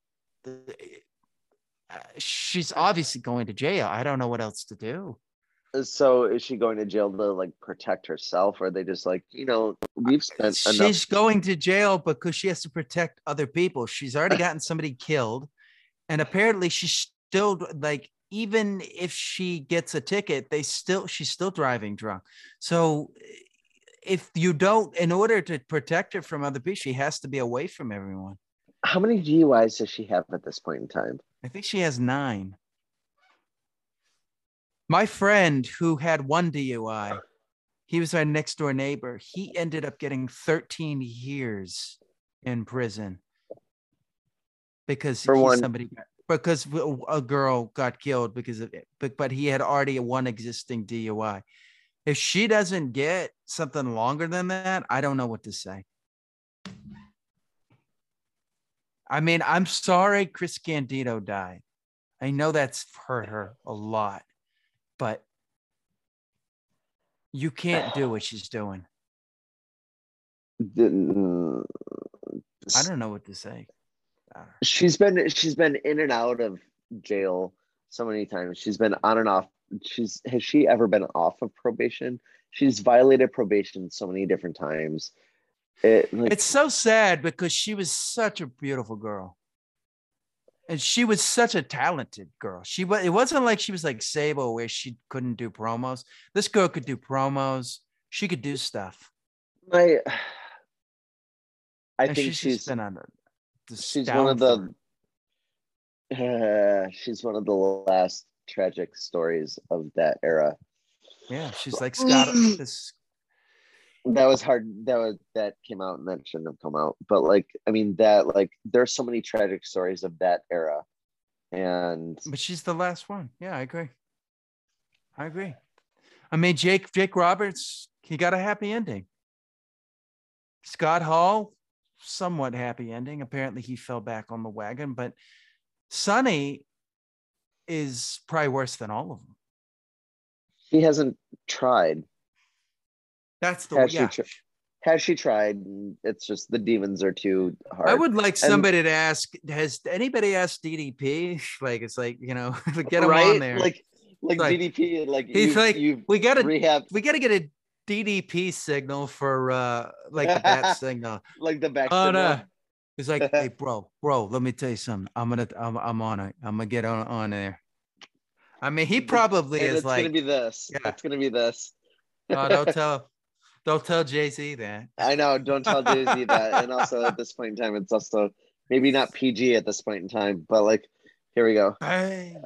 she's obviously going to jail. I don't know what else to do. So is she going to jail to like protect herself, or are they just like, we've spent She's going to jail because she has to protect other people. She's already gotten somebody killed. And apparently she's still like, even if she gets a ticket, she's still driving drunk. So if you don't, in order to protect her from other people, she has to be away from everyone. How many DUIs does she have at this point in time? I think she has 9. My friend who had 1 DUI, he was our next door neighbor. He ended up getting 13 years in prison because because a girl got killed because of it, but he had already one existing DUI. If she doesn't get something longer than that, I don't know what to say. I mean, I'm sorry Chris Candido died. I know that's hurt her a lot, but you can't do what she's doing. I don't know what to say. She's been in and out of jail so many times. She's been on and off. Has she ever been off of probation? She's violated probation so many different times. It's so sad because she was such a beautiful girl. And she was such a talented girl. It wasn't like she was like Sable where she couldn't do promos. This girl could do promos. She could do stuff. I And think she's been on she's one of the she's one of the last tragic stories of that era. Yeah, she's like Scott. This That was hard. That came out and that shouldn't have come out. But like, I mean, that like there's so many tragic stories of that era. But she's the last one. Yeah, I agree. I mean, Jake Roberts, he got a happy ending. Scott Hall, somewhat happy ending. Apparently he fell back on the wagon, but Sonny is probably worse than all of them. She hasn't tried. That's the Has she tried? It's just the demons are too hard. I would like somebody to ask, has anybody asked DDP? Like, it's like, get him on there. Like DDP, like he's we got to get a DDP signal for like the bat signal. Like the back signal. He's like, hey, bro, let me tell you something. I'm on it. I'm gonna get on there. I mean, he probably is like, it's gonna be this. Yeah. It's gonna be this. Oh, don't tell Jay-Z that. I know, don't tell Jay-Z that. And also at this point in time, it's also maybe not PG at this point in time, but like, here we go. Bang.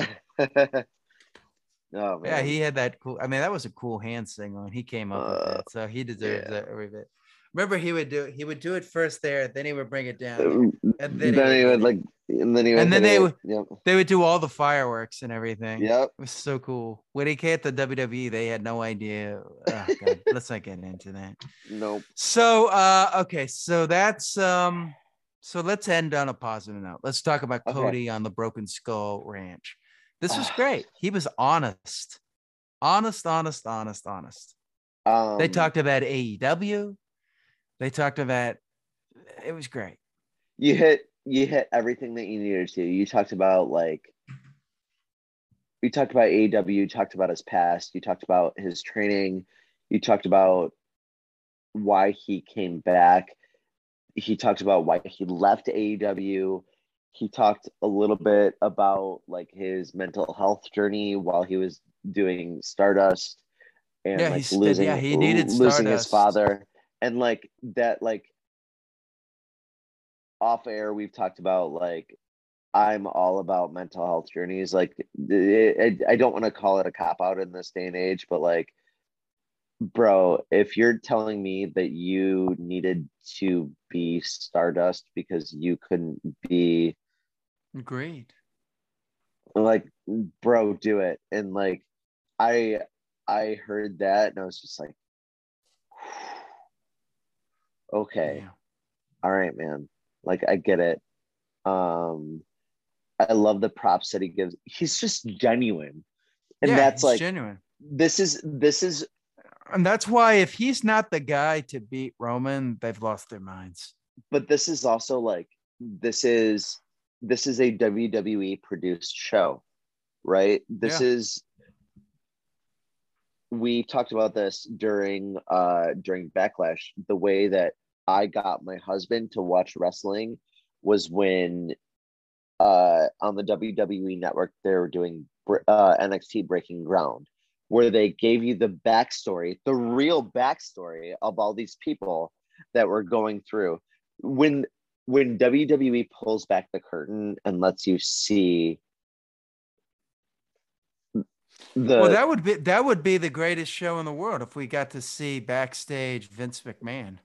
Oh man. Yeah, he had that cool. I mean, that was a cool hand signal, and he came up with that, so he deserves that every bit. Remember, he would do it first there, then he would bring it down, and then he would they would do all the fireworks and everything. Yep, it was so cool. When he came at the WWE, they had no idea. Oh, God, let's not get into that. Nope. So, okay, so that's so let's end on a positive note. Let's talk about Cody on the Broken Skull Ranch. This was great. He was honest. They talked about AEW. They talked about, it was great. You hit everything that you needed to. You talked about AEW, you talked about his past, you talked about his training, you talked about why he came back. He talked about why he left AEW. He talked a little bit about like his mental health journey while he was doing Stardust and he needed losing his father. And like that, like off air, we've talked about like, I'm all about mental health journeys. Like I don't want to call it a cop out in this day and age, but like, bro, if you're telling me that you needed to be Stardust because you couldn't be agreed, like, bro, do it. And like I heard that and I was just like, okay, all right, man, like I get it. I love the props that he gives. He's just genuine, and that's like genuine. This is and that's why if he's not the guy to beat Roman, they've lost their minds. But this is also like, this is a WWE produced show, right? We talked about this during Backlash. The way that I got my husband to watch wrestling was when on the WWE network they were doing NXT Breaking Ground, where they gave you the backstory, the real backstory of all these people that were going through. When WWE pulls back the curtain and lets you see that would be the greatest show in the world if we got to see backstage Vince McMahon.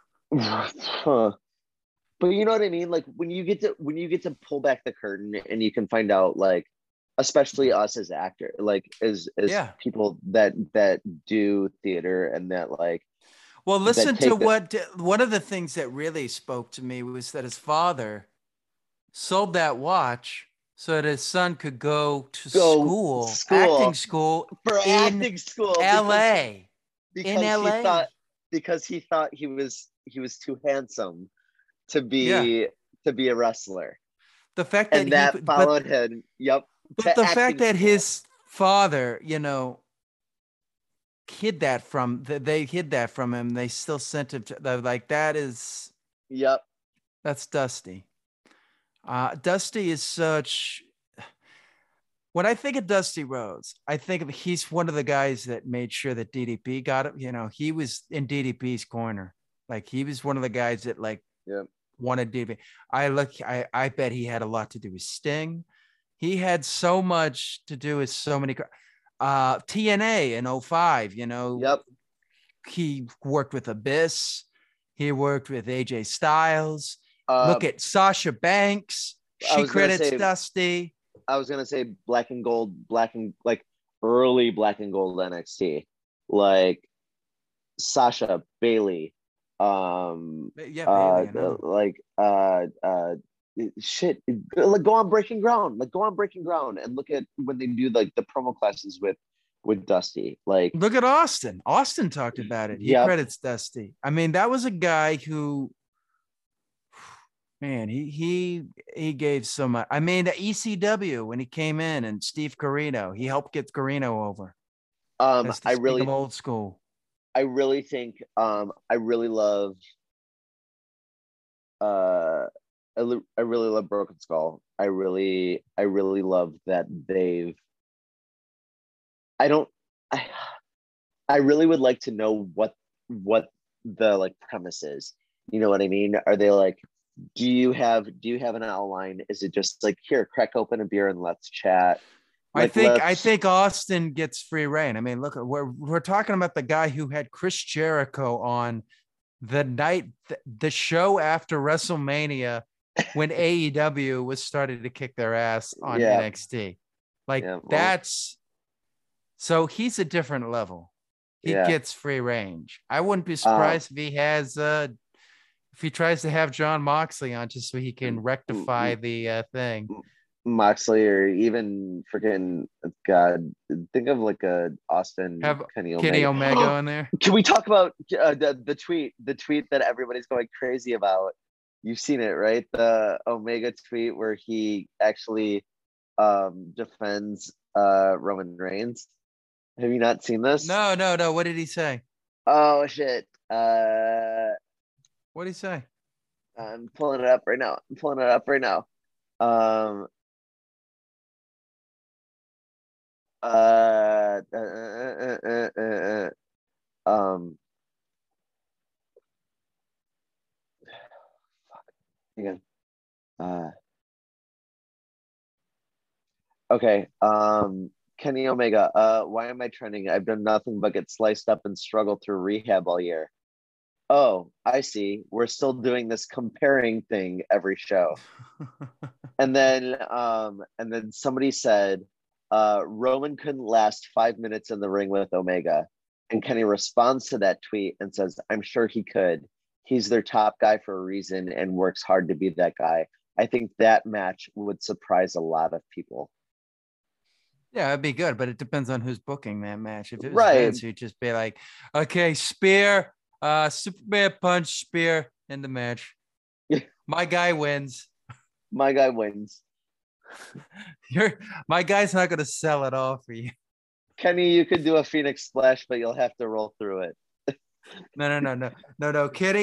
But you know what I mean? Like when you get to pull back the curtain and you can find out, like, especially us as actors, like as people that do theater and that like. Well, listen to what one of the things that really spoke to me was that his father sold that watch so that his son could go to acting school in LA. Because he thought he was too handsome to be a wrestler. The fact that followed him. Yep. But the fact that his father, hid that from him. They still sent him to like that is. Yep. That's Dusty. Dusty is such. when I think of Dusty Rhodes, I think of he's one of the guys that made sure that DDP got it. You know, he was in DDP's corner. Like he was one of the guys that like wanted DDP. I bet he had a lot to do with Sting. He had so much to do with so many TNA in 05, you know. Yep. He worked with Abyss. He worked with AJ Styles. Look at Sasha Banks. She credits Dusty. I was gonna say black and gold, like early black and gold NXT, like Sasha Bailey, Bailey, shit, like go on Breaking Ground, and look at when they do like the promo classes with Dusty. Like look at Austin. Austin talked about it. He credits Dusty. I mean, that was a guy who, man, he gave so much. I mean, the ECW when he came in and Steve Corino, he helped get Corino over. I really old school. I really think I really love I really love Broken Skull. I really love that I really would like to know what the like premise is. You know what I mean? Are they like, do you have an outline? Is it just like, here, crack open a beer and let's chat? Like, I think Austin gets free reign. I mean, look, we're talking about the guy who had Chris Jericho on the night, the show after WrestleMania when AEW was starting to kick their ass on NXT. Like that's, so he's a different level. He gets free range. I wouldn't be surprised if he has, if he tries to have John Moxley on just so he can rectify the thing. Moxley, or even freaking God, think of like a Austin Kenny Omega on there. Can we talk about the tweet that everybody's going crazy about? You've seen it, right? The Omega tweet where he actually defends Roman Reigns. Have you not seen this? No. What did he say? Oh shit. What did he say? I'm pulling it up right now. Again. Okay. Kenny Omega. Why am I trending? I've done nothing but get sliced up and struggle through rehab all year. Oh, I see. We're still doing this comparing thing every show. and then somebody said, Roman couldn't last 5 minutes in the ring with Omega. And Kenny responds to that tweet and says, I'm sure he could. He's their top guy for a reason and works hard to be that guy. I think that match would surprise a lot of people. Yeah, it'd be good, but it depends on who's booking that match. If it was Vince, you'd just be like, okay, spear, Superman punch, spear in the match. My guy wins. My guy's not going to sell it all for you. Kenny, you could do a Phoenix Splash, but you'll have to roll through it. No. Kenny,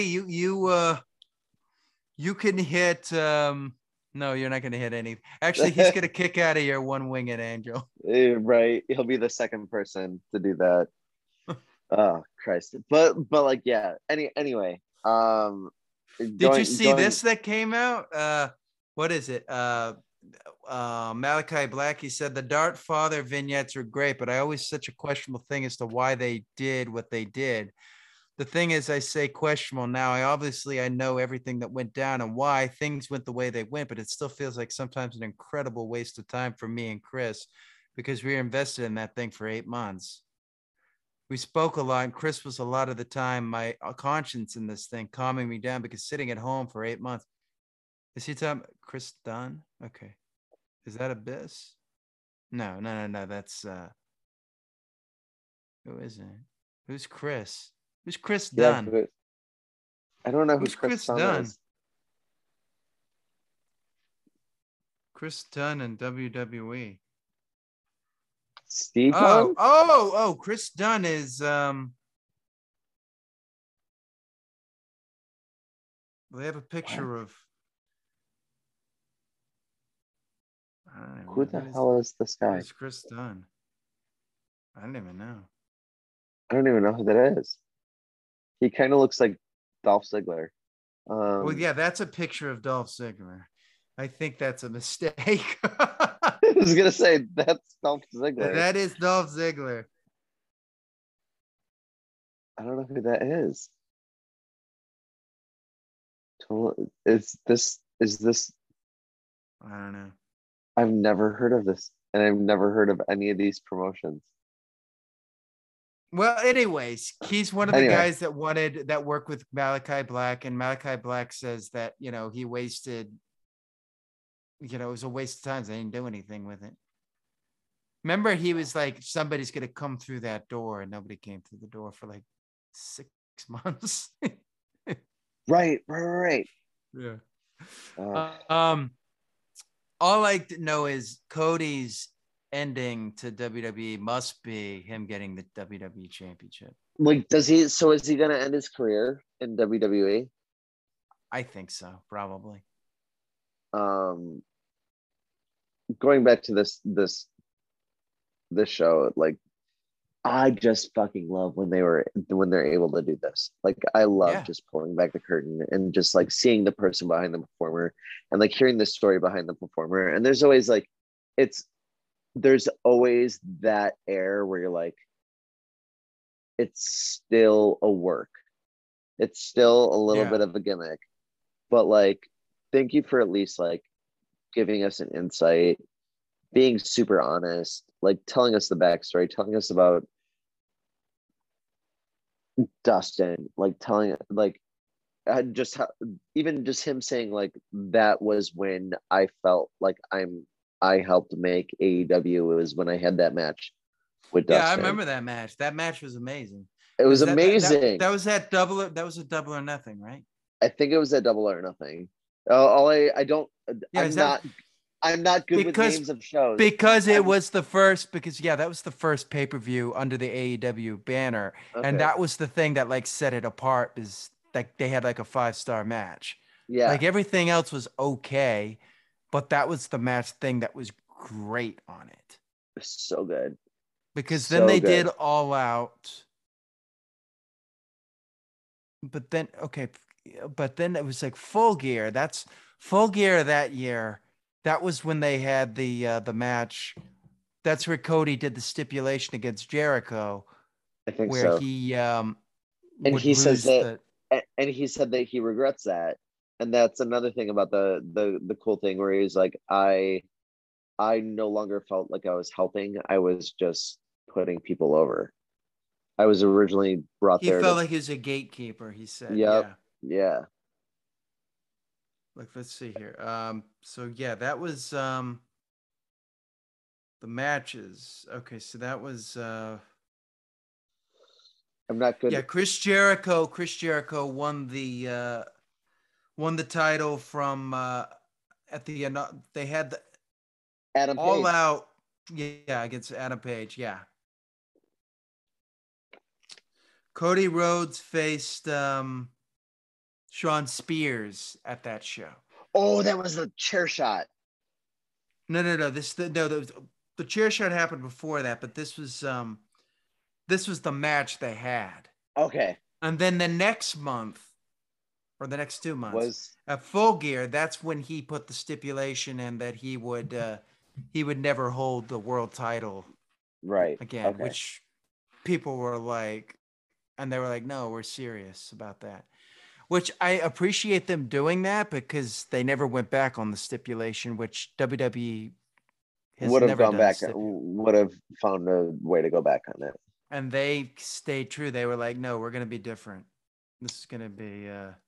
you can hit. No, you're not going to hit any. Actually, he's going to kick out of your one-winged angel. Right. He'll be the second person to do that. Oh, Christ. But like, yeah. Anyway. Did you see this that came out? What is it? Malachi Black, he said the Dart Father vignettes are great, but I always such a questionable thing as to why they did what they did. The thing is, I say questionable now. I know everything that went down and why things went the way they went, but it still feels like sometimes an incredible waste of time for me and Chris because we were invested in that thing for 8 months. We spoke a lot, and Chris was a lot of the time my conscience in this thing, calming me down because sitting at home for 8 months. Is he talking Chris Dunn? Okay. Is that Abyss? No. That's who is it? Who's Chris? Who's Chris Dunn? Yeah, I don't know who's Chris Dunn. Is. Chris Dunn in WWE. Steve Dunn? Oh, Chris Dunn is they have a picture of Who the hell is this guy? Who's Chris Dunn? I don't even know. I don't even know who that is. He kind of looks like Dolph Ziggler. Well, yeah, that's a picture of Dolph Ziggler. I think that's a mistake. I was gonna say that's Dolph Ziggler. That is Dolph Ziggler. I don't know who that is. Is this? I don't know. I've never heard of this, and I've never heard of any of these promotions. Well, anyways, he's one of the guys that worked with Malachi Black, and Malachi Black says that, he wasted, it was a waste of time. They didn't do anything with it. Remember, he was like, somebody's going to come through that door, and nobody came through the door for like 6 months. Right. Yeah. All I know is Cody's ending to WWE must be him getting the WWE championship. Like, is he going to end his career in WWE? I think so, probably. Going back to this show, like, I just fucking love when they're able to do this. Like, I love just pulling back the curtain and just like seeing the person behind the performer and like hearing the story behind the performer. And there's always that air where you're like, it's still a work. It's still a little bit of a gimmick, but like, thank you for at least like giving us an insight, being super honest, like telling us the backstory, telling us about Dustin, like telling like even just him saying like that was when I felt like I helped make AEW. It was when I had that match with Dustin. Yeah, I remember that match. That match was amazing. It was amazing. That was that was a Double or Nothing, right? I think it was a Double or Nothing. I'm not good with names of shows. Because it was the first, that was the first pay-per-view under the AEW banner. Okay. And that was the thing that like set it apart, is like they had like a 5-star match. Yeah. Like everything else was okay, but that was the match thing that was great on it. So good. Because then they did All Out. But then it was like Full Gear. That's Full Gear that year. That was when they had the match. That's where Cody did the stipulation against Jericho. I think where so. He and he says that, and he said that he regrets that. And that's another thing about the cool thing where he's like, I no longer felt like I was helping. I was just putting people over. I was originally brought there. He felt like he was a gatekeeper, he said. Yep. Yeah. Like, let's see here. So yeah, that was the matches. Okay, so that was I'm not good. Yeah, Chris Jericho won the title from at the end. They had the Adam All Page. Out, against Adam Page. Yeah. Cody Rhodes faced Shawn Spears at that show. Oh, that was the chair shot. No. The chair shot happened before that, but this was the match they had. Okay. And then the next month, or the next 2 months, at Full Gear, that's when he put the stipulation in that he would never hold the world title again, which people were like, and they were like, no, we're serious about that. Which I appreciate them doing that, because they never went back on the stipulation, which WWE would have gone back, would have found a way to go back on it. And they stayed true. They were like, no, we're going to be different. This is going to be...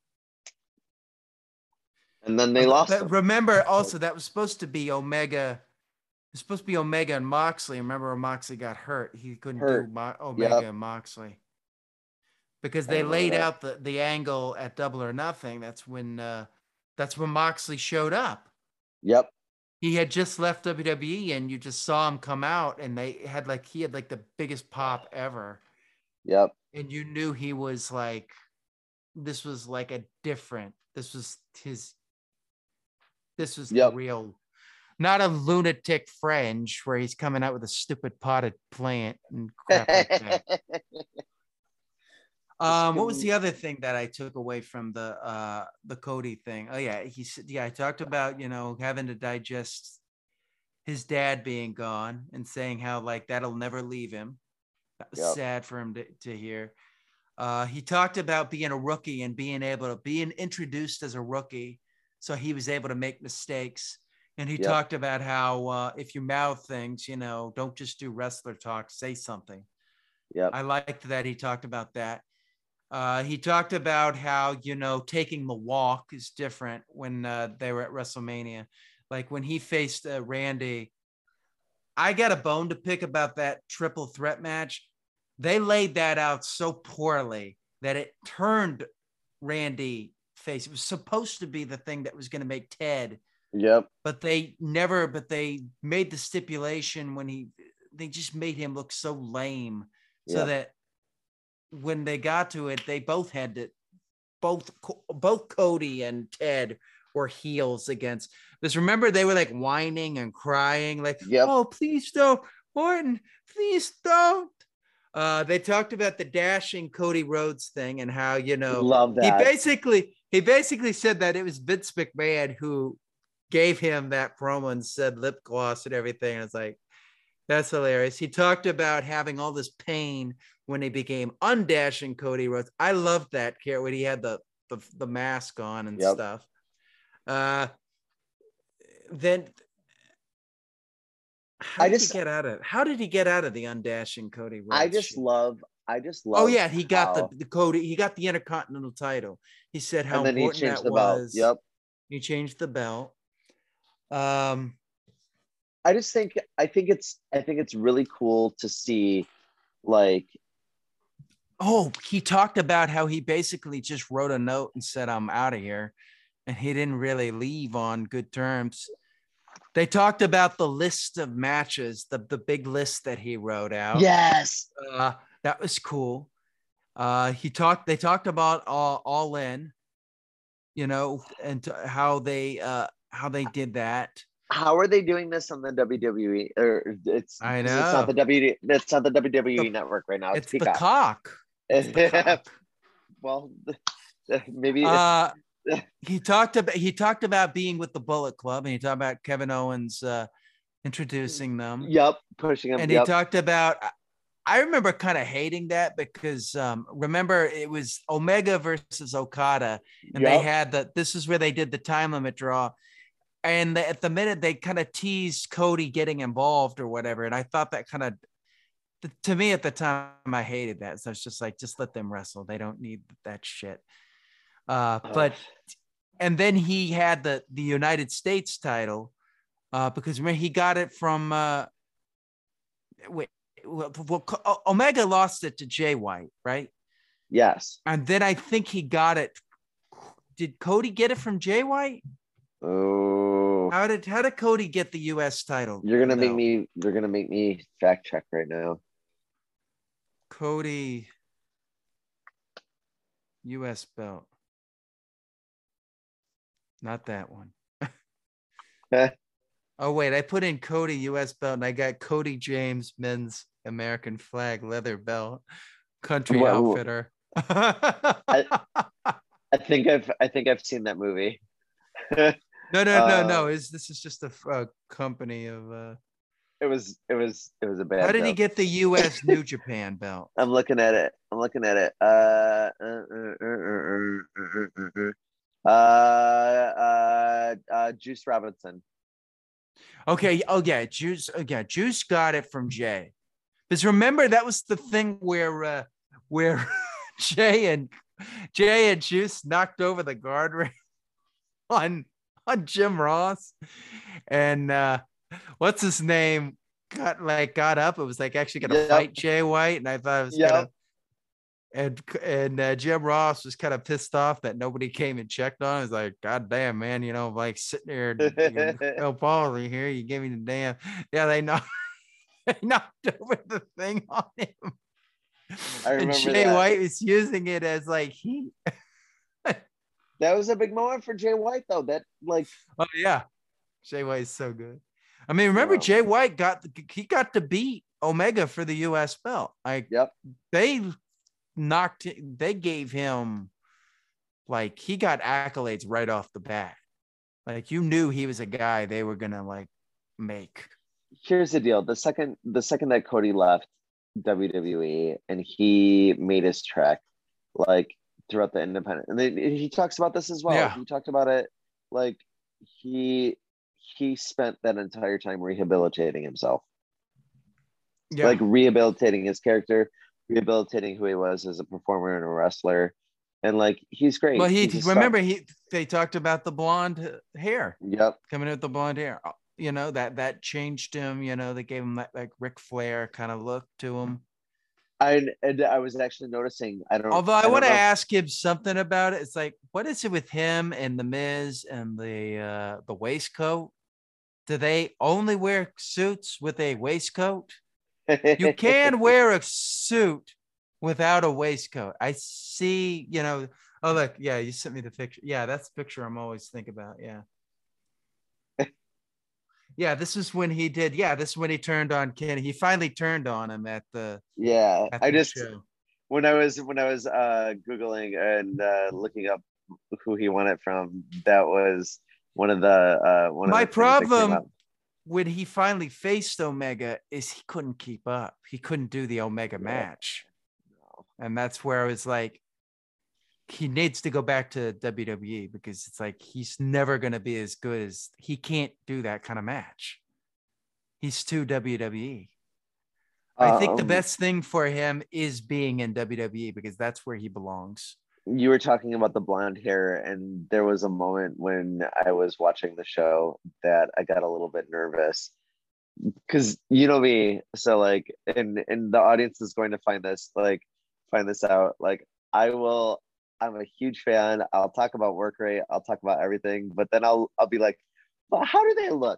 And then they lost them. Remember, also, that was supposed to be Omega. It was supposed to be Omega and Moxley. Remember when Moxley got hurt? He couldn't do Omega and Moxley. Because they laid out the angle at Double or Nothing. That's when Moxley showed up. Yep. He had just left WWE, and you just saw him come out, and he had the biggest pop ever. Yep. And you knew he was like, this was like this was the real not a lunatic fringe where he's coming out with a stupid potted plant and crap like that. What was the other thing that I took away from the Cody thing? Oh yeah, he said, I talked about, having to digest his dad being gone and saying how like that'll never leave him. That was sad for him to hear. He talked about being a rookie and being introduced as a rookie, so he was able to make mistakes. And he talked about how if you mouth things, don't just do wrestler talk, say something. Yeah, I liked that he talked about that. He talked about how, taking the walk is different when they were at WrestleMania. Like when he faced Randy, I got a bone to pick about that triple threat match. They laid that out so poorly that it turned Randy face. It was supposed to be the thing that was going to make Ted. Yep. But they made the stipulation they just made him look so lame so that when they got to it, they both had to, both Cody and Ted were heels against this. Remember, they were like whining and crying, like, oh, please don't, Orton, please don't. They talked about the dashing Cody Rhodes thing and how, love that. He basically said that it was Vince McMahon who gave him that promo and said lip gloss and everything. It's like, that's hilarious. He talked about having all this pain when he became undashing Cody Rhodes. I loved that care when he had the mask on and stuff. Then how did he get out of the undashing Cody Rhodes? I just love. Oh yeah, he got the Cody. He got the Intercontinental title. He said how important that was. Yep. He changed the belt. I think it's really cool to see, like. Oh, he talked about how he basically just wrote a note and said, I'm out of here. And he didn't really leave on good terms. They talked about the list of matches, the big list that he wrote out. Yes. That was cool. They talked about All In, and how they did that. How are they doing this on the WWE? Or I know it's not the WWE network right now. It's Peacock. It's the cock. Well, maybe. He talked about being with the Bullet Club, and he talked about Kevin Owens introducing them. Yep, pushing him. And he talked about. I remember kind of hating that because remember it was Omega versus Okada, and they had this is where they did the time limit draw. And at the minute they kind of teased Cody getting involved or whatever. And I thought that kind of, to me at the time, I hated that. So it's just like, just let them wrestle. They don't need that shit. And then he had the United States title because remember he got it from, Omega lost it to Jay White, right? Yes. And then I think he got it. Did Cody get it from Jay White? Oh, how did Cody get the U.S. title? You're gonna make me fact check right now. Cody U.S. belt, not that one. Oh wait, I put in Cody U.S. belt and I got Cody James men's American flag leather belt, country outfitter. I think I've seen that movie. No. This is just a company of. It was a bad. How did he get the U.S. New Japan belt? I'm looking at it. Juice Robinson. Okay. Oh yeah, Juice. Yeah, Juice got it from Jay. Because remember that was the thing where Jay and Juice knocked over the guardrail on Jim Ross, and what's his name got up. It was like actually gonna fight Jay White, and I thought it was gonna. And Jim Ross was kind of pissed off that nobody came and checked on him. He's like, God damn, man, like sitting there, El Palsy here, you gave me the damn. Yeah, they knocked over the thing on him. I remember and Jay White was using it as like heat. That was a big moment for Jay White, though. That like, oh yeah, Jay White is so good. I mean, remember Jay White got to beat Omega for the US belt. They gave him, like, he got accolades right off the bat. Like, you knew he was a guy they were gonna like make. Here's the deal. The second that Cody left WWE and he made his trek, like, throughout the independent, and he talks about this as well. Yeah. He talked about it, like, he spent that entire time rehabilitating himself. Yeah. Like, rehabilitating his character, rehabilitating who he was as a performer and a wrestler. And, like, he's great. Well, they talked about the blonde hair. Yep. Coming out the blonde hair. You know, that changed him, you know, they gave him that like Ric Flair kind of look to him. I was actually noticing, although I want to ask him something about it. It's like, what is it with him and the Miz and the waistcoat? Do they only wear suits with a waistcoat? You can wear a suit without a waistcoat. I see, you know. Oh, look, yeah, you sent me the picture. Yeah, that's the picture I'm always thinking about. Yeah. Yeah, this is when he did. Yeah, this is when he turned on Kenny. He finally turned on him at the. Yeah, show. when I was googling and looking up who he won it from, that was one of the my problem when he finally faced Omega is he couldn't keep up. He couldn't do the Omega match, and that's where I was like, he needs to go back to WWE, because it's like he's never going to be as good as he can't do that kind of match. He's too WWE. I think the best thing for him is being in WWE, because that's where he belongs. You were talking about the blonde hair, and there was a moment when I was watching the show that I got a little bit nervous, because you know me. So like, and the audience is going to find this out. Like, I'm a huge fan. I'll talk about work rate. I'll talk about everything, but then I'll be like, well, how do they look?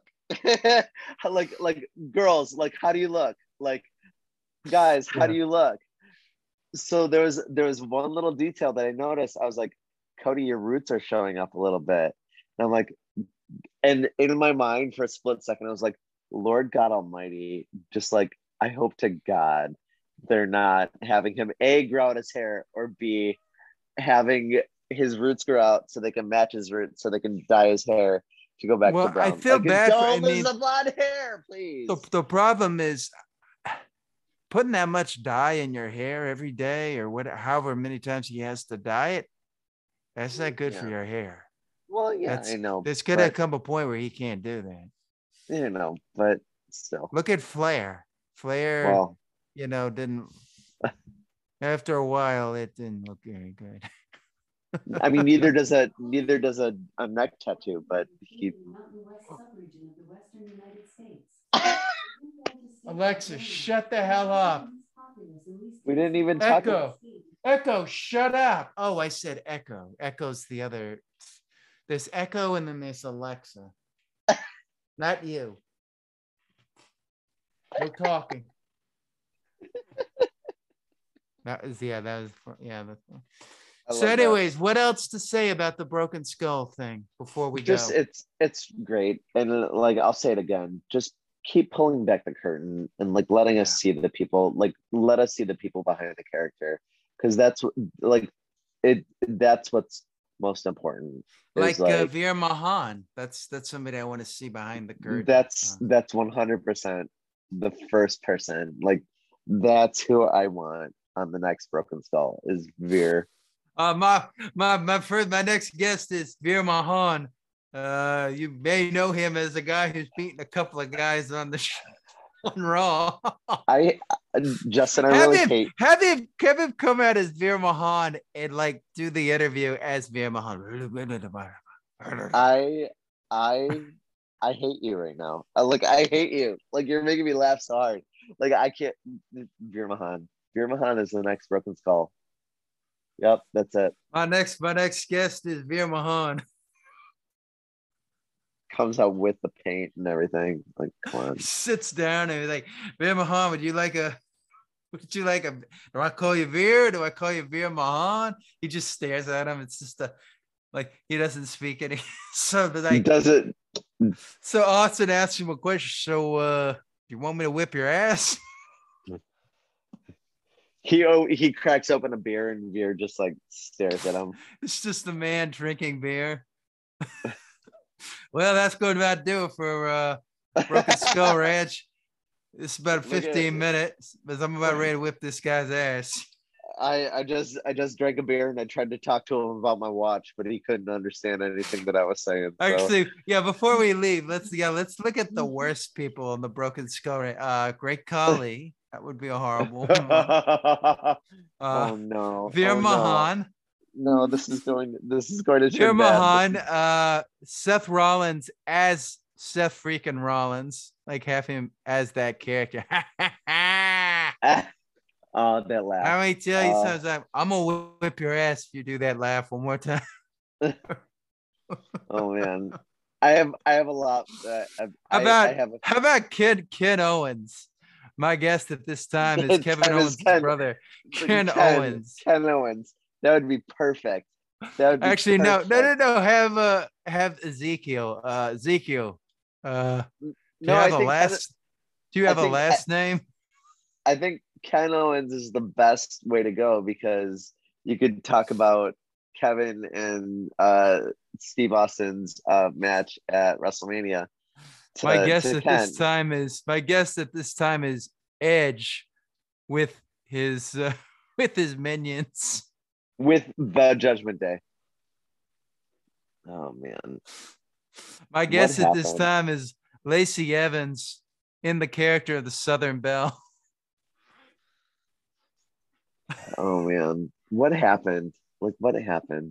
like girls, like, how do you look? Like, guys, how do you look? So there was one little detail that I noticed. I was like, Cody, your roots are showing up a little bit. And I'm like, and in my mind for a split second, I was like, Lord God Almighty, just like, I hope to God they're not having him A, grow out his hair, or B, having his roots grow out so they can match his roots, so they can dye his hair to go back to brown. I feel bad for the blonde hair, please. The problem is putting that much dye in your hair every day, or however many times he has to dye it. That's not good for your hair. Well, yeah, I know. There's gonna come a point where he can't do that. You know, but still. Look at Flair. Flair, you know, didn't. After a while, it didn't look very good. I mean, neither does a neck tattoo, but he. Alexa, shut the hell up. We didn't even talk. Echo, shut up. Oh, I said Echo. Echo's the other. There's Echo and then there's Alexa. Not you. No talking. That was. So anyways, what else to say about the Broken Skull thing before we go? It's great. And like, I'll say it again, just keep pulling back the curtain and like letting us see the people, like let us see the people behind the character. Cause that's that's what's most important. Like Veer Mahan. That's somebody I want to see behind the curtain. That's 100% the first person. Like, that's who I want on the next Broken Skull is Veer. My next guest is Veer Mahan. You may know him as a guy who's beaten a couple of guys on the show on Raw. Justin, I really hate. Have him come out as Veer Mahan and like do the interview as Veer Mahan. I hate you right now. I hate you. Like, you're making me laugh so hard. Like, I can't. Veer Mahan. Veer Mahan is the next Broken Skull. Yep, that's it. My next guest is Veer Mahan. Comes out with the paint and everything. Like, come on. Sits down and like, Veer Mahan, would you like a? Do I call you Veer? Do I call you Veer Mahan? He just stares at him. It's just like he doesn't speak any. So like, does it So Austin asked him a question. So you want me to whip your ass? He cracks open a beer and Veer just like stares at him. It's just a man drinking beer. Well, that's going to about do it for Broken Skull Ranch. It's about 15 minutes, but I'm about ready to whip this guy's ass. I just drank a beer and I tried to talk to him about my watch, but he couldn't understand anything that I was saying. So. Actually, yeah. Before we leave, let's look at the worst people on the Broken Skull Ranch. Great Khali, that would be a horrible one. Oh no, Veer Mahan. No, this is going to Veer Mahan, Seth Rollins as Seth freaking Rollins, like have him as that character. Oh, that laugh. How many tell you sometimes I'm gonna whip your ass if you do that laugh one more time. Oh man, I have a lot. How about Ken Owens? My guest at this time is Kevin Owens' brother, Ken Owens. Ken Owens. That would be perfect. That would be actually perfect. no. Have Ezekiel. Ezekiel. Do you have a last name? I think Ken Owens is the best way to go because you could talk about Kevin and Steve Austin's match at WrestleMania. My guess at this time is Edge with his minions. With the Judgment Day. Oh man. My guess at this time is Lacey Evans in the character of the Southern Belle. Oh man. What happened? Like what happened?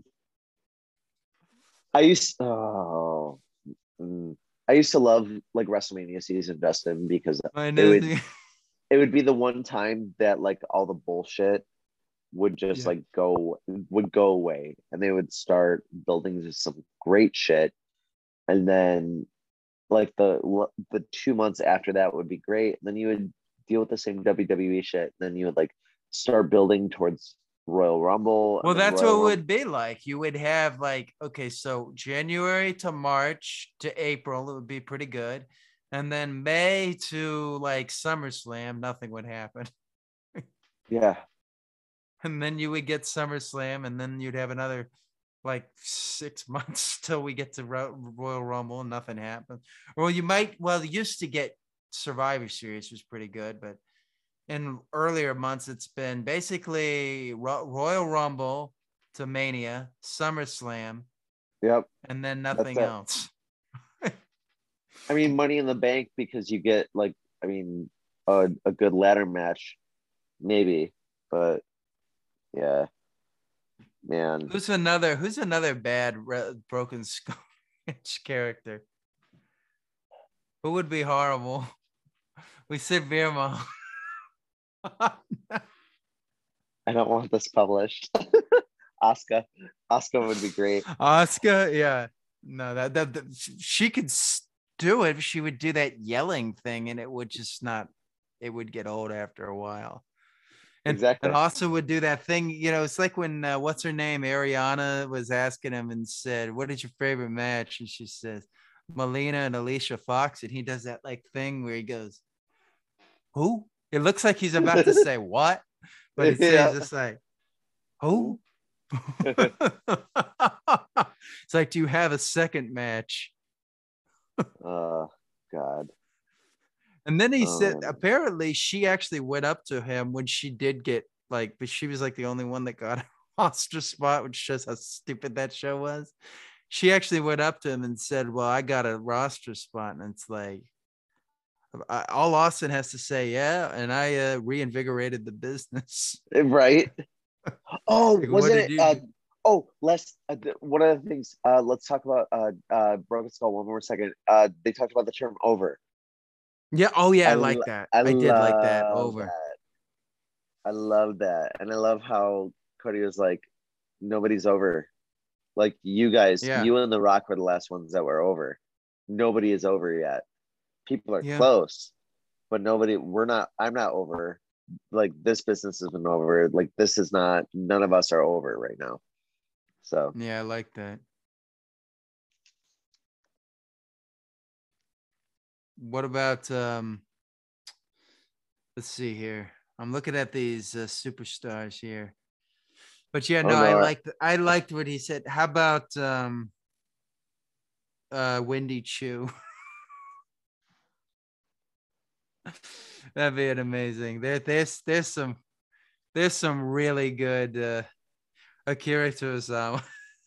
I used to love like WrestleMania season, Justin, because it would be the one time that like all the bullshit would just go away and they would start building some great shit, and then like the 2 months after that would be great, and then you would deal with the same WWE shit, and then you would like start building towards Royal Rumble. Well, that's what it would be like. You would have like, okay, so January to March to April, it would be pretty good, and then May to like SummerSlam, nothing would happen. Yeah. And then you would get SummerSlam, and then you'd have another like 6 months till we get to Royal Rumble, and nothing happened. Or you used to get Survivor Series was pretty good, but in earlier months, it's been basically Royal Rumble to Mania, SummerSlam. Yep. And then nothing else. I mean, Money in the Bank, because you get like, I mean, a good ladder match, maybe, but yeah, man. Who's another bad Broken Skull character? Who would be horrible? We said Veer Mahan. I don't want this published. Asuka would be great. Asuka, yeah. No, that she could do it. She would do that yelling thing, and it would get old after a while. Exactly. And also would do that thing, it's like when what's her name, Ariana, was asking him and said, "What is your favorite match?" And she says, "Melina and Alicia Fox," and he does that like thing where he goes, "Who?" It looks like he's about to say what, but it says just like, "Who?" It's like, do you have a second match? Oh God. And then he said, apparently she actually went up to him when she did get like, but she was like the only one that got a roster spot, which shows how stupid that show was. She actually went up to him and said, "Well, I got a roster spot." And it's like, all Austin has to say, "Yeah," and I reinvigorated the business. Right. Oh, like, wasn't it? One of the things. Let's talk about Broken Skull one more second. They talked about the term "over." Yeah. Oh, yeah. I like that. I did like that. Over. I love that, and I love how Cody was like, "Nobody's over." Like you guys, you and The Rock were the last ones that were over. Nobody is over yet. People are close, but nobody. I'm not over. Like this business has been over. Like this is not. None of us are over right now. So yeah, I like that. what about let's see here. I'm looking at these superstars here. But yeah, Oh no, no, I liked what he said. How about Wendy Chu? That'd be an amazing. There's some really good Akira Tozawa.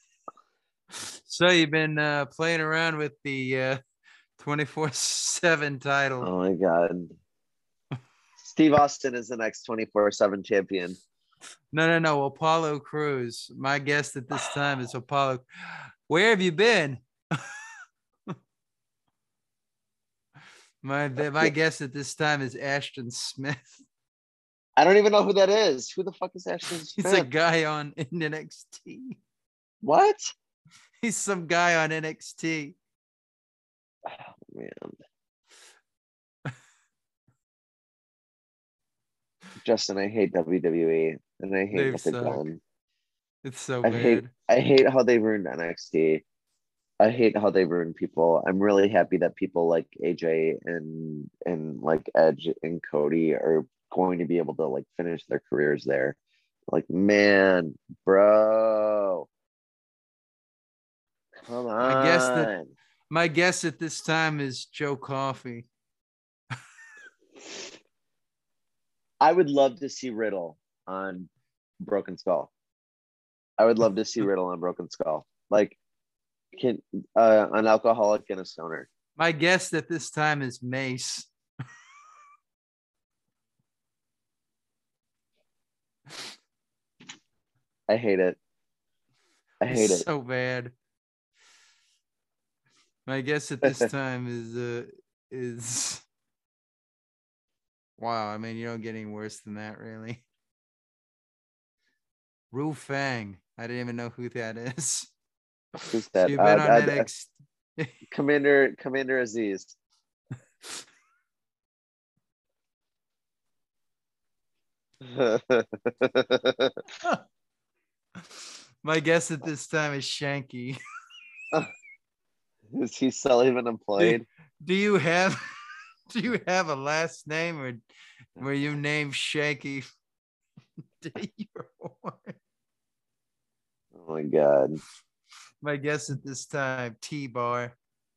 So you've been playing around with the 24/7 title. oh my God. Steve Austin is the next 24/7 champion. No. Apollo Cruz. My guest at this time is Apollo. Where have you been? My guest at this time is Ashton Smith. I don't even know who that is. Who the fuck is Ashton Smith? He's a guy on NXT. What? He's some guy on NXT. Oh man. Justin, I hate WWE and I hate what they've done. It's so bad. I hate how they ruined NXT. I hate how they ruin people. I'm really happy that people like AJ and like Edge and Cody are going to be able to like finish their careers there. Like, man, bro. Come on. My guess at this time is Joe Coffey. I would love to see Riddle on Broken Skull. I would love to see Riddle on Broken Skull. Like, an alcoholic and a stoner. My guess at this time is Mace. I hate it. I hate it so bad. My guess at this time is wow. I mean, you don't get any worse than that, really. Ru Fang. I didn't even know who that is. Who's that? So you've been on NXT. Commander Aziz. My guess at this time is Shanky. Is he still even employed? Do you have a last name or where you name Shanky? Oh my God. My guess at this time, T-Bar.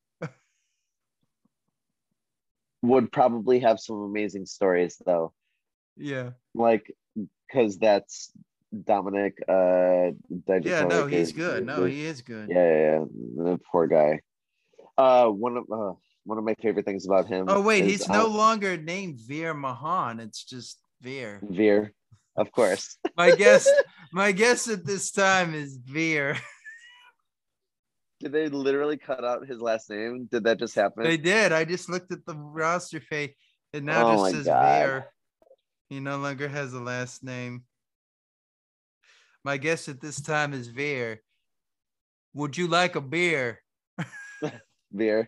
Would probably have some amazing stories though. Yeah. Like, because that's Dominic Dijakovic. Yeah, no, he's good. No, he is good. Yeah. The poor guy. One of my favorite things about him. Oh wait, he's no longer named Veer Mahan. It's just Veer. Veer, of course. my guess at this time is Veer. Did they literally cut out his last name? Did that just happen? They did. I just looked at the roster page. It now just says Veer. He no longer has a last name. My guess at this time is Veer. Would you like a beer? Veer.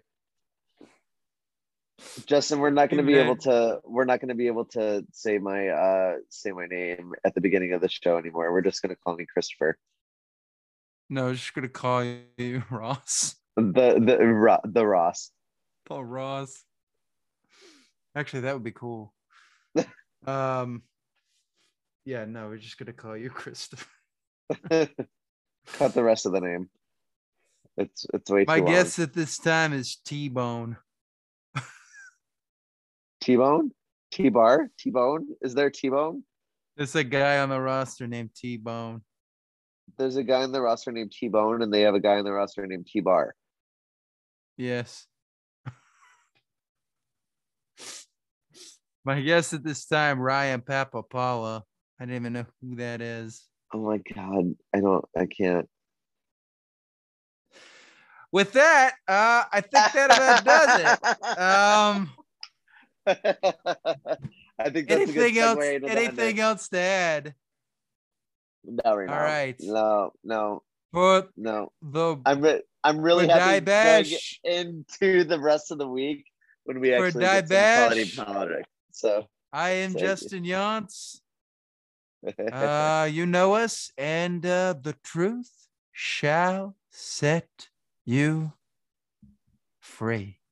Justin, we're not going to be able to say my name at the beginning of the show anymore. We're just going to call me Christopher. No, I'm just going to call you Ross. The Ross. Oh, Ross. Actually, that would be cool. Yeah, no, we're just going to call you Christopher. Cut the rest of the name. It's way too long. My guess at this time is T-Bone. T-Bone? T-Bar? T-Bone? Is there T-Bone? There's a guy on the roster named T-Bone. There's a guy on the roster named T-Bone, and they have a guy on the roster named T-Bar. Yes. My guess at this time, Ryan Papapala. I didn't even know who that is. Oh my God. I can't. With that, I think that about does it. I think that's anything else? Anything else to add? No, right now. All right. No. But no. I'm really happy going into the rest of the week when we actually get some quality politics. So I am Justin Yance. You know us, and the truth shall set you free.